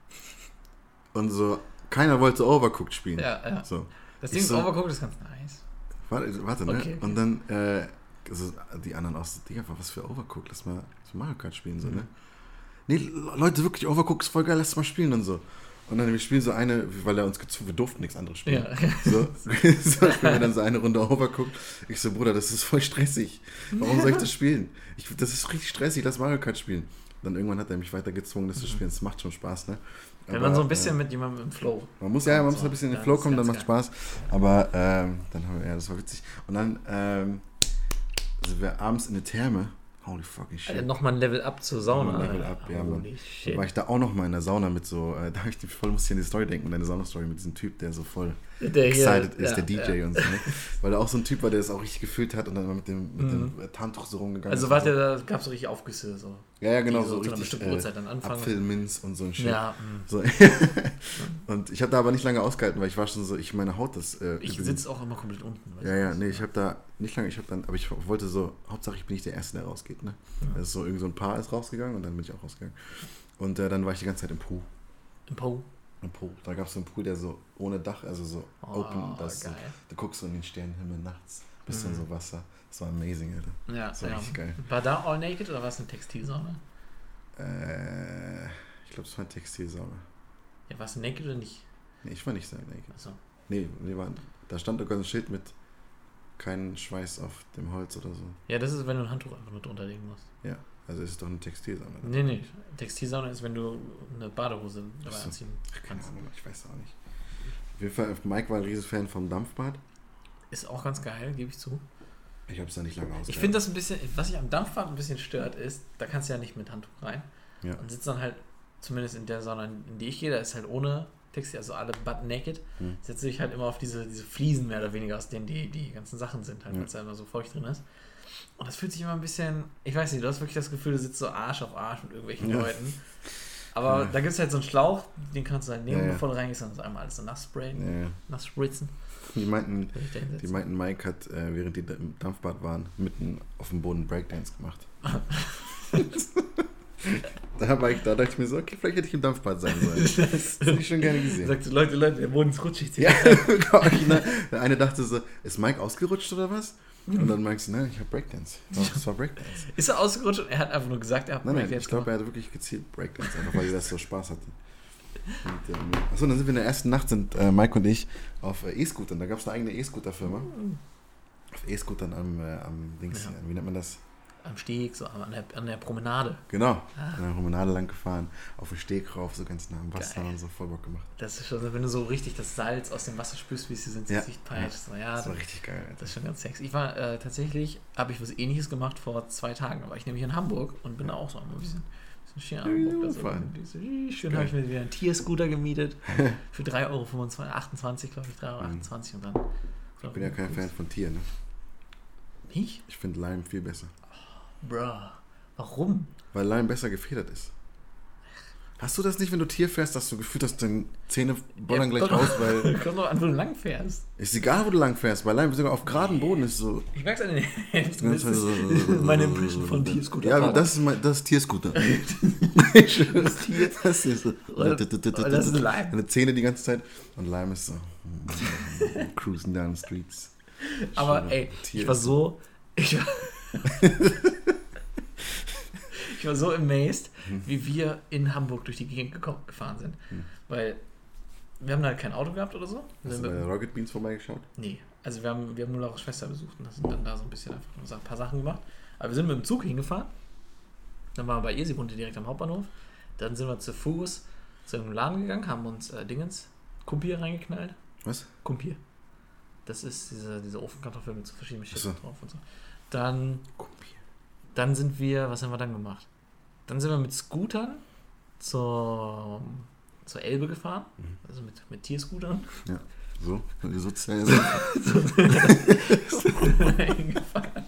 S1: Und so, keiner wollte Overcooked spielen.
S2: Ja, ja.
S1: So.
S2: Das
S1: Ich
S2: Ding
S1: so-
S2: ist Overcooked ist ganz nice.
S1: Warte, warte ne?
S2: Okay, okay.
S1: Und dann, äh, also die anderen auch so, Digga, was für Overcooked, lass mal so Mario Kart spielen, so,
S2: Mhm.
S1: ne? Nee, Leute, wirklich, Overcooked ist voll geil, lass mal spielen und so. Und dann, wir spielen so eine, weil er uns gezwungen, wir durften nichts anderes spielen.
S2: Ja.
S1: So, so spielen wir dann so eine Runde Overcooked. Ich so, Bruder, das ist voll stressig. Warum soll ich das spielen? Ich, das ist richtig stressig, lass Mario Kart spielen. Dann irgendwann hat er mich weiter gezwungen, das zu spielen. Das macht schon Spaß, ne?
S2: Wenn
S1: Aber,
S2: man so ein bisschen
S1: äh,
S2: mit jemandem im Flow.
S1: man muss ja, man
S2: So,
S1: muss ein bisschen in den
S2: ja,
S1: Flow
S2: das ist
S1: kommen, dann
S2: ganz
S1: macht Spaß. Aber ähm, dann haben wir, ja, das war witzig. Und dann ähm, sind wir abends in der Therme. Holy fucking shit.
S2: Alter, nochmal ein Level up zur Sauna.
S1: Nochmal ein Level
S2: Alter.
S1: up, ja, Mann.
S2: Holy
S1: Dann
S2: shit.
S1: war ich da auch noch mal in der Sauna mit so, äh, da habe ich voll, muss ich an die Story denken, deine Sauna-Story mit diesem Typ, der so voll
S2: Der hier-
S1: excited ist,
S2: ja,
S1: der D J
S2: ja.
S1: und so, ne? Weil da auch so ein Typ war, der das auch richtig gefühlt hat und dann mit dem, mit
S2: Mhm.
S1: dem Handtuch so rumgegangen
S2: Also
S1: ist.
S2: warte,
S1: und
S2: da gab es so richtig Aufgüsse. So.
S1: so. Ja, ja, genau,
S2: die
S1: so
S2: so zu einer
S1: richtig
S2: bestimmten Uhrzeit dann anfangen.
S1: Apfelminz und so ein Shit.
S2: Ja, mh.
S1: So. Und ich habe da aber nicht lange ausgehalten, weil ich war schon so, ich meine Haut, das... Äh,
S2: ich
S1: übrigens-
S2: sitze auch immer komplett unten. weißt
S1: Ja,
S2: du
S1: ja,
S2: was?
S1: nee, ich habe da nicht lange, ich habe dann, aber ich wollte so, Hauptsache ich bin nicht der Erste, der rausgeht, ne?
S2: Ja.
S1: Das ist so, irgend so ein Paar ist rausgegangen und dann bin ich auch rausgegangen. Und äh, dann war ich die ganze Zeit im Pool.
S2: Im Po.
S1: Im Pool. Da gab es so einen Pool, der so ohne Dach, also so
S2: Oh,
S1: open, das so,
S2: geil.
S1: du guckst so in den Sternenhimmel nachts, bist
S2: Mhm.
S1: in so Wasser. Das war amazing, Alter.
S2: Ja,
S1: Das war
S2: ja.
S1: richtig geil.
S2: War da all naked oder war es eine Textilsauna?
S1: Äh, ich glaube, es war eine Textilsauna.
S2: Ja, war es naked oder nicht?
S1: Nee, ich war nicht so naked.
S2: Achso.
S1: Nee, wir waren, da stand sogar ein Schild mit kein Schweiß auf dem Holz oder so.
S2: Ja, das ist, wenn du ein Handtuch einfach nur drunter legen musst.
S1: Ja, also es ist doch eine Textilsauna.
S2: Nee, nee. Textilsauna ist, wenn du eine Badehose dabei
S1: Ach so.
S2: anziehen
S1: Keine
S2: kannst.
S1: Ahnung, ich weiß auch nicht. Auf jeden Fall, Mike war ein riesen Fan vom Dampfbad.
S2: ist auch ganz geil, gebe ich zu.
S1: Ich hab's da nicht lange aus.
S2: Ich finde das ein bisschen, was sich am Dampfbad ein bisschen stört, ist, da kannst du ja nicht mit Handtuch rein.
S1: Ja.
S2: Und sitzt dann halt, zumindest in der Sauna, in die ich gehe, da ist halt ohne Textil, also alle butt naked,
S1: Hm.
S2: setze ich halt immer auf diese, diese Fliesen mehr oder weniger, aus denen die, die ganzen Sachen sind, halt,
S1: Ja.
S2: weil es ja immer so feucht drin ist. Und das fühlt sich immer ein bisschen, ich weiß nicht, du hast wirklich das Gefühl, du sitzt so Arsch auf Arsch mit irgendwelchen
S1: Ja.
S2: Leuten. Aber
S1: Ja.
S2: da gibt es halt so einen Schlauch, den kannst du halt nehmen,
S1: Ja, ja.
S2: bevor du reingehst, und das einmal alles so nass sprayen,
S1: Ja, ja.
S2: nass spritzen.
S1: Die meinten,
S2: Wenn ich da hinsetze.
S1: die meinten, Mike hat, äh, während die im Dampfbad waren, mitten auf dem Boden Breakdance gemacht. da, war ich, da dachte ich mir so, okay, vielleicht hätte ich im Dampfbad sein sollen. Das hätte ich schon gerne gesehen.
S2: Sagst du, Leute, Leute, der Boden ist rutschig.
S1: Ja, original. Der eine dachte so, ist Mike ausgerutscht oder was? Und dann meinst du, nein, ich habe Breakdance. Doch, das war Breakdance.
S2: Ist er ausgerutscht und er hat einfach nur gesagt, er hat
S1: Nein, nein,
S2: Breakdance
S1: ich glaube, er hat wirklich gezielt Breakdance, einfach weil er das so Spaß hatte. Und, ähm, achso, dann sind wir in der ersten Nacht, sind äh, Mike und ich auf äh, E-Scootern. Da gab es eine eigene E-Scooter-Firma. Auf E-Scootern am, äh, am Dings,
S2: Ja.
S1: wie nennt man das?
S2: am Steg, so an der, an der Promenade.
S1: Genau,
S2: Ah.
S1: an der Promenade lang gefahren, auf den Steg rauf, so ganz nah am Wasser
S2: Geil.
S1: und so, voll Bock gemacht.
S2: Das ist schon, wenn du so richtig das Salz aus dem Wasser spürst, wie es dir ins
S1: Ja.
S2: Gesicht peitscht. So, ja,
S1: Das war
S2: das,
S1: richtig geil, Alter.
S2: das ist schon ganz sexy. Ich war äh, tatsächlich, habe ich was Ähnliches gemacht vor zwei Tagen. Da war ich nämlich in Hamburg und bin da auch so ein bisschen, bisschen schön in Hamburg. Da so,
S1: Fahren.
S2: so, schön
S1: Geil.
S2: habe ich mir wieder einen Tierscooter gemietet für drei Euro fünfundzwanzig, achtundzwanzig, glaube ich, drei Euro achtundzwanzig und dann.
S1: Ich bin ja kein Fan von Tieren, ne?
S2: Nicht?
S1: Ich finde Lime viel besser.
S2: Bruh. Warum?
S1: Weil Lime besser gefedert ist. Hast du das nicht, wenn du Tier fährst, dass du gefühlt hast, deine Zähne bollern gleich
S2: kommt
S1: raus,
S2: doch-
S1: weil...
S2: Kommt doch an, wo du lang fährst.
S1: Ist egal, wo du lang fährst. Bei Lime, sogar auf geraden Boden ist so...
S2: Ich merke es an den Hälften.
S1: Ganz
S2: Das ist meine Impression von Tierscooter.
S1: Ja, das ist, mein, das ist Tierscooter.
S2: Das Tier.
S1: Das ist so...
S2: Oder- oder das ist Lime.
S1: Deine Zähne die ganze Zeit. Und Lime ist so... Cruising down the streets.
S2: Aber
S1: Schöner
S2: ey,
S1: Tier
S2: ich war
S1: ist
S2: so. Ich war, ich war so amazed,
S1: Hm.
S2: wie wir in Hamburg durch die Gegend geko- gefahren sind. Weil wir haben halt kein Auto gehabt oder so. Wir
S1: Hast
S2: sind
S1: du bei
S2: mit,
S1: der Rocket Beans vorbeigeschaut?
S2: nee, also wir haben, wir haben nur Laura's Schwester besucht und sind dann da so ein bisschen einfach nur so ein paar Sachen gemacht. Aber wir sind mit dem Zug hingefahren. Dann waren wir bei ihr, sie wohnte direkt am Hauptbahnhof. Dann sind wir zu Fuß zu einem Laden gegangen, haben uns äh, Dingens, Kumpir reingeknallt.
S1: Was?
S2: Kumpir. Das ist diese, diese Ofenkartoffel mit so verschiedenen
S1: Ach
S2: Schiffen
S1: so.
S2: drauf und so. Dann,
S1: Kumpir.
S2: dann sind wir, was haben wir dann gemacht? Dann sind wir mit Scootern zur, zur Elbe gefahren,
S1: Mhm.
S2: also mit, mit Tierscootern.
S1: Ja. So? So so-
S2: Hingefahren.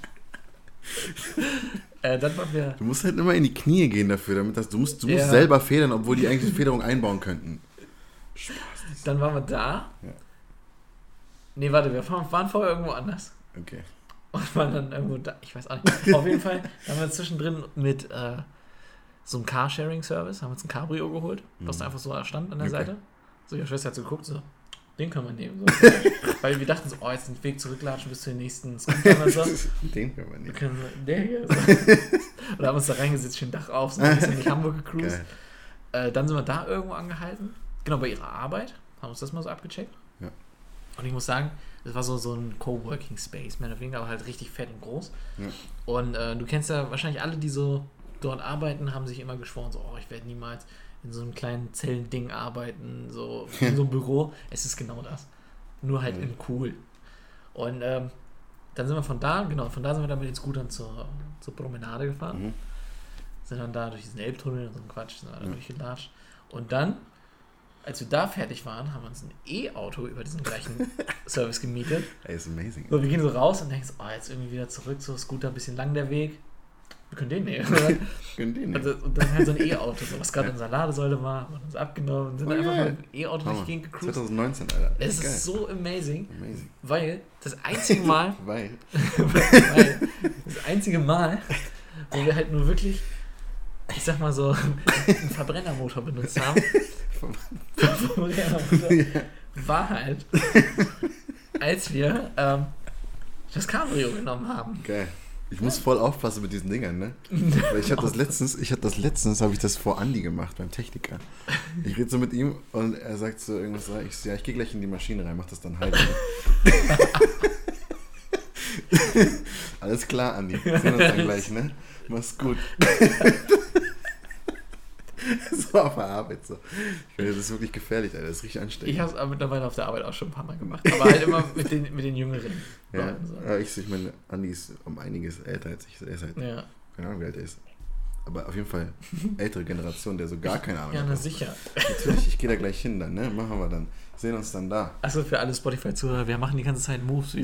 S2: äh, dann waren wir,
S1: Du musst halt immer in die Knie gehen dafür, damit das, du musst, du musst
S2: Ja.
S1: selber federn, obwohl die eigentlich die Federung einbauen könnten.
S2: dann waren wir da.
S1: Ja.
S2: Nee, warte, wir fahren- waren vorher irgendwo anders.
S1: Okay.
S2: Und waren dann irgendwo da, ich weiß auch nicht. Auf jeden Fall haben wir zwischendrin mit äh, so einem Carsharing-Service, haben wir uns ein Cabrio geholt, was da einfach so stand an der
S1: Okay.
S2: Seite. So, ihre Schwester hat so geguckt, so, den können wir nehmen. So. Weil wir dachten so, oh, jetzt den Weg zurücklatschen bis zu den nächsten Scooter oder so.
S1: Den können wir
S2: Wir
S1: nicht.
S2: können so, der hier. So. Und haben uns da reingesetzt, schön Dach auf, so ein bisschen durch Hamburg gecruised.
S1: Geil.
S2: Äh, dann sind wir da irgendwo angehalten. Genau, bei ihrer Arbeit. Haben uns das mal so abgecheckt.
S1: Ja.
S2: Und ich muss sagen, das war so, so ein Coworking Space, mehr oder weniger, aber halt richtig fett und groß.
S1: Ja.
S2: Und äh, du kennst ja wahrscheinlich alle, die so dort arbeiten, haben sich immer geschworen, so, oh, ich werde niemals in so einem kleinen Zellending arbeiten, so in so einem Büro. Es ist genau das. Nur halt
S1: Ja.
S2: in cool. Und ähm, dann sind wir von da, genau, von da sind wir dann mit den Scootern zur, zur Promenade gefahren.
S1: Mhm.
S2: Sind dann da durch diesen Elbtunnel und so einen Quatsch, sind wir da
S1: Ja.
S2: durchgelatscht. Und dann, als wir da fertig waren, haben wir uns ein E-Auto über diesen gleichen Service gemietet.
S1: Ey, ist amazing.
S2: So, wir gehen so raus und denken so, oh, jetzt irgendwie wieder zurück, so Scooter, ein bisschen lang der Weg. Wir können den nehmen. oder?
S1: Können die nicht.
S2: Also, und dann halt so ein E-Auto, so, was gerade in unserer Ladesäule war, haben wir uns abgenommen und sind
S1: Oh,
S2: einfach
S1: geil.
S2: mal mit dem E-Auto durch
S1: Hammer.
S2: die Gegend gecruised.
S1: zwanzig neunzehn, Alter.
S2: Es
S1: Geil.
S2: ist so amazing,
S1: Amazing.
S2: weil das einzige Mal,
S1: Weil.
S2: weil das einzige Mal, wo wir halt nur wirklich, ich sag mal so, einen Verbrennermotor benutzt haben, Verbrennermotor,
S1: Ja.
S2: war halt, als wir ähm, das Cabrio genommen haben.
S1: Geil. Ich muss voll aufpassen mit diesen Dingern, ne? Weil ich hatte das letztens, ich hatte das letztens, habe ich das vor Andi gemacht, beim Techniker. Ich rede so mit ihm und er sagt so irgendwas, ich so, ja, ich gehe gleich in die Maschine rein, mach das dann halt. Alles klar, Andi. Wir sehen uns dann gleich, ne? Mach's gut. So auf der Arbeit so. Ich finde, das ist wirklich gefährlich, Alter. Das ist richtig ansteckend.
S2: Ich habe es mittlerweile auf der Arbeit auch schon ein paar Mal gemacht. Aber halt immer mit den, mit den Jüngeren.
S1: Ja,
S2: Leuten so.
S1: ja ich, ich meine, Andi ist um einiges älter als ich. Er ist halt,
S2: Ja.
S1: keine Ahnung, wie alt er ist. Aber auf jeden Fall ältere Generation, der so gar keine Ahnung
S2: Ja,
S1: hat.
S2: na sicher.
S1: Natürlich, ich gehe da gleich hin dann, ne? Machen wir dann. Sehen uns dann da.
S2: Achso, für alle Spotify-Zuhörer, wir machen die ganze Zeit Moves. Wie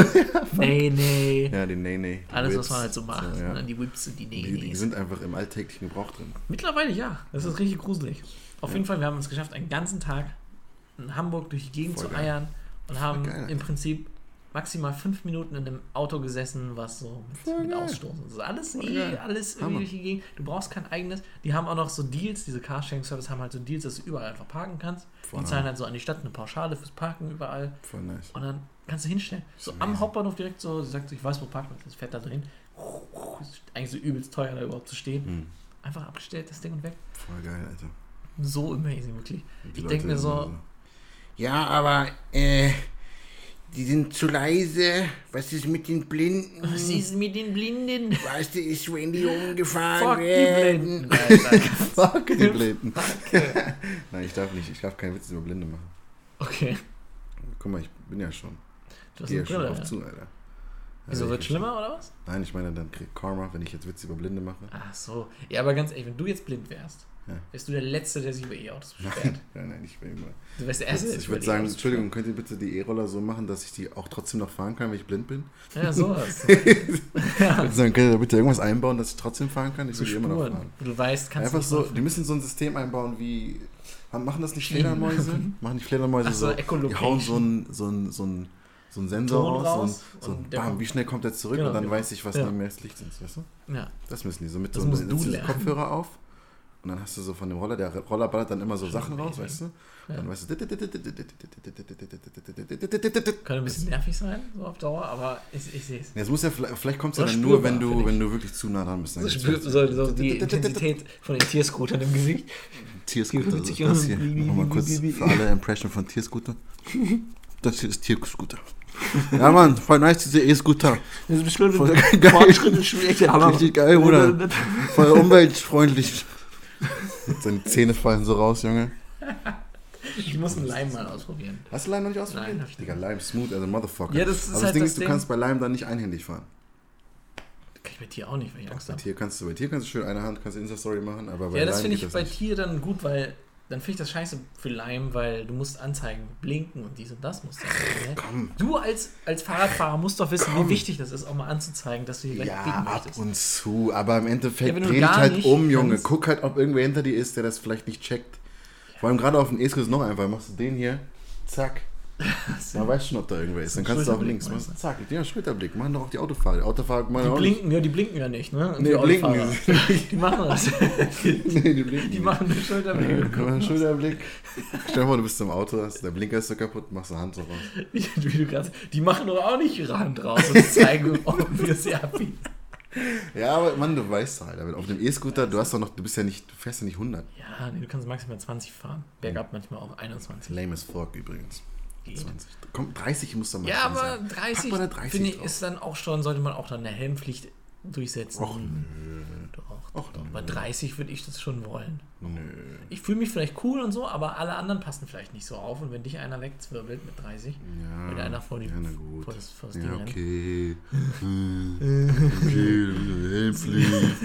S2: nee, nee.
S1: Ja, die Nee-Nee. die
S2: Alles,
S1: Whips.
S2: was man halt so macht.
S1: So, ja.
S2: Ne? Die Whips und die
S1: Die, die
S2: Nee,
S1: sind einfach im alltäglichen Gebrauch drin.
S2: Mittlerweile ja. Das ist richtig gruselig. Auf jeden Fall, wir haben es geschafft, einen ganzen Tag in Hamburg durch die Gegend
S1: Voll
S2: zu
S1: geil.
S2: eiern und haben
S1: geil, Alter.
S2: im Prinzip maximal fünf Minuten in einem Auto gesessen, was so
S1: Voll
S2: mit, mit
S1: geil.
S2: Ausstoßen. Das ist alles
S1: Voll
S2: eh,
S1: geil.
S2: alles
S1: Hammer.
S2: irgendwie durch die Gegend. Du brauchst kein eigenes. Die haben auch noch so Deals, diese Carsharing-Service haben halt so Deals, dass du überall einfach parken kannst.
S1: Voll
S2: Die zahlen halt so an die Stadt eine Pauschale fürs Parken überall.
S1: Voll nice.
S2: Und dann kannst du hinstellen. So am
S1: amazing.
S2: Hauptbahnhof direkt so, sie sagt so, ich weiß, wo Parkplatz ist, fährt da so hin. Ist eigentlich so übelst teuer, da überhaupt zu stehen.
S1: Hm.
S2: Einfach abgestellt, das Ding und weg.
S1: Voll geil, Alter.
S2: So amazing, wirklich.
S1: Die
S2: Ich
S1: Leute
S2: denke mir
S1: sind
S2: so,
S3: Ja, aber, äh, die sind zu leise. Was ist mit den Blinden?
S2: was ist mit den Blinden?
S3: Weißt du, ist, wenn die umgefahren
S2: Fuck die
S3: werden?
S2: Blinden. Alter.
S1: Fuck die Blinden. Nein, ich darf nicht. Ich darf keinen Witz über Blinde machen.
S2: Okay.
S1: Guck mal, ich bin ja schon.
S2: Du hast
S1: Gehe
S2: eine
S1: ja schon
S2: Brille,
S1: auf
S2: ja.
S1: zu, Alter.
S2: Wieso,
S1: Ja,
S2: wird
S1: ich-
S2: schlimmer oder was?
S1: Nein, ich meine, dann krieg Karma, wenn ich jetzt Witze über Blinde mache.
S2: Ach so. Ja, aber ganz ehrlich, wenn du jetzt blind wärst,
S1: Ja.
S2: wärst du der Letzte, der sich über E-Autos beschwert.
S1: Nein, nein, nein, ich bin immer.
S2: Du wärst der Erste, der
S1: Ich
S2: sich über
S1: würde sagen,
S2: E-Autos
S1: Entschuldigung, könnt ihr bitte die E-Roller so machen, dass ich die auch trotzdem noch fahren kann, wenn ich blind bin?
S2: beschwert. Ja, sowas.
S1: Ich würde sagen, könnt ihr bitte irgendwas einbauen, dass ich trotzdem fahren kann? Ich
S2: So
S1: will die immer noch
S2: Spuren.
S1: fahren.
S2: Du weißt, kannst
S1: Einfach
S2: nicht
S1: so,
S2: machen.
S1: die müssen so ein System einbauen wie. Machen das nicht
S2: Schienen.
S1: Fledermäuse? Machen die Fledermäuse
S2: Ach so,
S1: so? Die
S2: Echolocation.
S1: hauen so einen so ein, so ein, so ein Sensor
S2: Ton
S1: raus,
S2: raus
S1: und, so ein
S2: und der
S1: Bam,
S2: kommt-
S1: wie schnell kommt der zurück
S2: Genau,
S1: und dann
S2: genau.
S1: weiß ich, was
S2: Ja.
S1: neben mir das Licht ist, weißt du?
S2: Ja.
S1: Das müssen die so mit
S2: Das
S1: so
S2: musst
S1: dann
S2: du
S1: setzt du
S2: lernen.
S1: Kopfhörer auf und dann hast du so von dem Roller, der Roller ballert dann immer so Sachen raus,
S2: amazing.
S1: weißt du?
S2: Ja.
S1: Dann weißt du.
S2: Kann ein bisschen nervig sein, so auf Dauer, aber ich, ich sehe es.
S1: Ja, es muss ja, vielleicht, vielleicht kommt es ja
S2: So
S1: dann nur, wenn
S2: spürbar,
S1: du,
S2: finde ich.
S1: wenn du wirklich zu nah dran bist. Dann
S2: So,
S1: geht's
S2: spür,
S1: los.
S2: so, so die Intensität von den Tierscootern im Gesicht.
S1: Tierscooter,
S2: Die
S1: das
S2: sich
S1: ist das hier.
S2: an-
S1: Nochmal kurz für alle Impression von Tierscooter. Das hier ist Tierscooter. Ja, Mann, voll nice, diese E-Scooter.
S2: Das ist bestimmt
S1: Voll geil.
S2: Fortschritte schwierig, aber
S1: Richtig geil, Bruder. Voll umweltfreundlich. Seine Zähne fallen so raus, Junge.
S2: Ich muss einen Leim mal ausprobieren.
S1: Hast du Lime noch nicht ausprobiert?
S2: Nein, hab ich nicht.
S1: Digga, Lime smooth, also Motherfucker.
S2: Ja, das ist
S1: Aber das
S2: halt
S1: Ding
S2: das
S1: ist, du
S2: Ding.
S1: kannst bei Lime dann nicht einhändig fahren.
S2: Kann ich bei Tier auch nicht, weil ich Angst
S1: Bei
S2: habe.
S1: Tier kannst du, bei Tier kannst du schön eine Hand, kannst Insta-Story machen, aber bei
S2: Ja, das
S1: Lime
S2: finde
S1: geht
S2: ich bei
S1: nicht.
S2: Tier dann gut, weil dann finde ich das scheiße für Lime, weil du musst anzeigen, blinken und dies und das musst du anzeigen, ne?
S1: Komm.
S2: Du als, als Fahrradfahrer musst doch wissen,
S1: Komm.
S2: wie wichtig das ist, auch mal anzuzeigen, dass du hier gleich
S1: Ja,
S2: biegen
S1: ab
S2: möchtest.
S1: und zu, aber im Endeffekt
S2: Ja, wenn du
S1: dreh dich
S2: gar
S1: halt
S2: nicht
S1: um, Junge.
S2: kannst-
S1: Guck halt, ob irgendwer hinter dir ist, der das vielleicht nicht checkt. Vor allem gerade auf dem E-Scooter ist noch einfach, machst du den hier, zack. Man weiß schon, ob da irgendwer ist. Dann
S2: So ein
S1: kannst du auf
S2: Schulterblick,
S1: links,
S2: meinst
S1: machst, zack, ja, Schulterblick. Machen doch auch die Autofahrer. Die Autofahrer machen
S2: Die
S1: auch
S2: blinken, ja, die blinken ja nicht, ne? Und
S1: Nee,
S2: die
S1: blinken
S2: Autofahrer.
S1: nicht.
S2: Die machen das.
S1: nicht. Nee, die blinken
S2: Die
S1: nicht.
S2: machen eine Schulterblick.
S1: Guck mal, Schulterblick. Stell dir vor, du bist im Auto, hast, der Blinker ist so kaputt, machst du Hand so raus.
S2: Wie du grad, die machen doch auch nicht ihre Hand raus und zeigen, ob wir sie abbiegen.
S1: Ja, aber Mann, du weißt halt, aber auf dem E-Scooter, du hast doch noch, du bist ja nicht, du fährst ja nicht hundert.
S2: Ja, nee, du kannst maximal zwanzig fahren. Bergab manchmal auch einundzwanzig.
S1: Lame as fuck übrigens.
S2: Geht.
S1: zwanzig. Komm, dreißig muss doch mal
S2: Ja,
S1: drin
S2: aber
S1: sein.
S2: dreißig,
S1: Pack mal da dreißig
S2: finde ich,
S1: drauf.
S2: ist dann auch schon, sollte man auch dann eine Helmpflicht durchsetzen.
S1: Och, nö.
S2: Doch,
S1: Och,
S2: doch.
S1: nö.
S2: Bei dreißig würde ich das schon wollen.
S1: Nö.
S2: Ich fühle mich vielleicht cool und so, aber alle anderen passen vielleicht nicht so auf. Und wenn dich einer wegzwirbelt mit dreißig,
S1: Ja,
S2: wenn einer vor, die,
S1: ja, na gut.
S2: vor das, vor das Ding
S1: Ja,
S2: rennt.
S1: okay. Hm. Okay, Helmpflicht.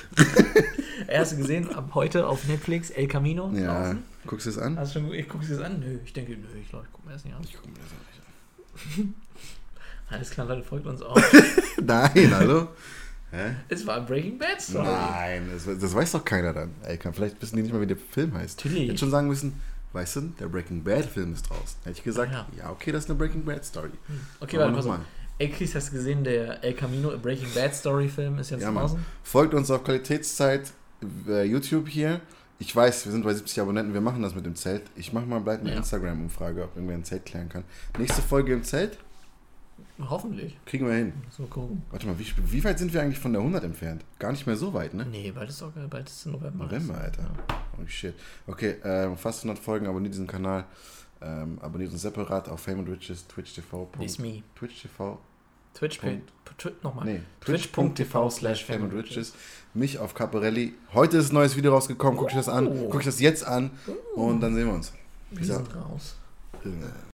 S2: Hast du gesehen, ab heute auf Netflix El Camino
S1: Ja,
S2: draußen?
S1: guckst du es an?
S2: Hast du schon, ich gucke es an? Nö, ich denke, nö, ich glaube, ich gucke mir das nicht an.
S1: Ich guck mir das auch nicht
S2: Alles klar, Leute, folgt uns auch.
S1: an. Nein, hallo? Hä?
S2: Es war Breaking Bad Story.
S1: Nein, das, das weiß doch keiner dann. Ey, kann, vielleicht wissen die nicht mal, wie der Film heißt.
S2: Natürlich.
S1: Ich hätte schon sagen müssen, weißt du, der Breaking Bad Film ist draußen. Hätte ich gesagt,
S2: Ah,
S1: ja. okay, das ist eine Breaking Bad Story.
S2: Okay,
S1: Aber
S2: warte, pass auf.
S1: nochmal.
S2: Ey, Chris, hast du gesehen, der El Camino, a Breaking Bad Story Film ist jetzt
S1: Ja, Mann.
S2: draußen?
S1: Folgt uns auf Qualitätszeit äh, YouTube hier. Ich weiß, wir sind bei siebzig Abonnenten, wir machen das mit dem Zelt. Ich mache mal bald eine
S2: Ja.
S1: Instagram-Umfrage, ob irgendwer ein Zelt klären kann. Nächste Folge im Zelt?
S2: Hoffentlich.
S1: Kriegen wir hin.
S2: So gucken.
S1: Warte mal, wie, wie weit sind wir eigentlich von der hundert entfernt? Gar nicht mehr so weit, ne?
S2: Nee, bald ist, auch, bald ist November.
S1: November, Alter.
S2: Ja.
S1: Oh shit. Okay, ähm, fast hundert Folgen, abonniert diesen Kanal. Ähm, abonniert uns separat auf Fame and Riches, Twitch T V.
S2: This me.
S1: Twitch T V
S2: Twitch. Twi- nochmal.
S1: Nee, twitch.tv slash Fame and Riches. Mich auf Caporelli. Heute ist ein neues Video rausgekommen. Guck ich das an. Guck ich das jetzt an. Und dann sehen wir uns.
S2: Wir sind raus.
S1: Peace out.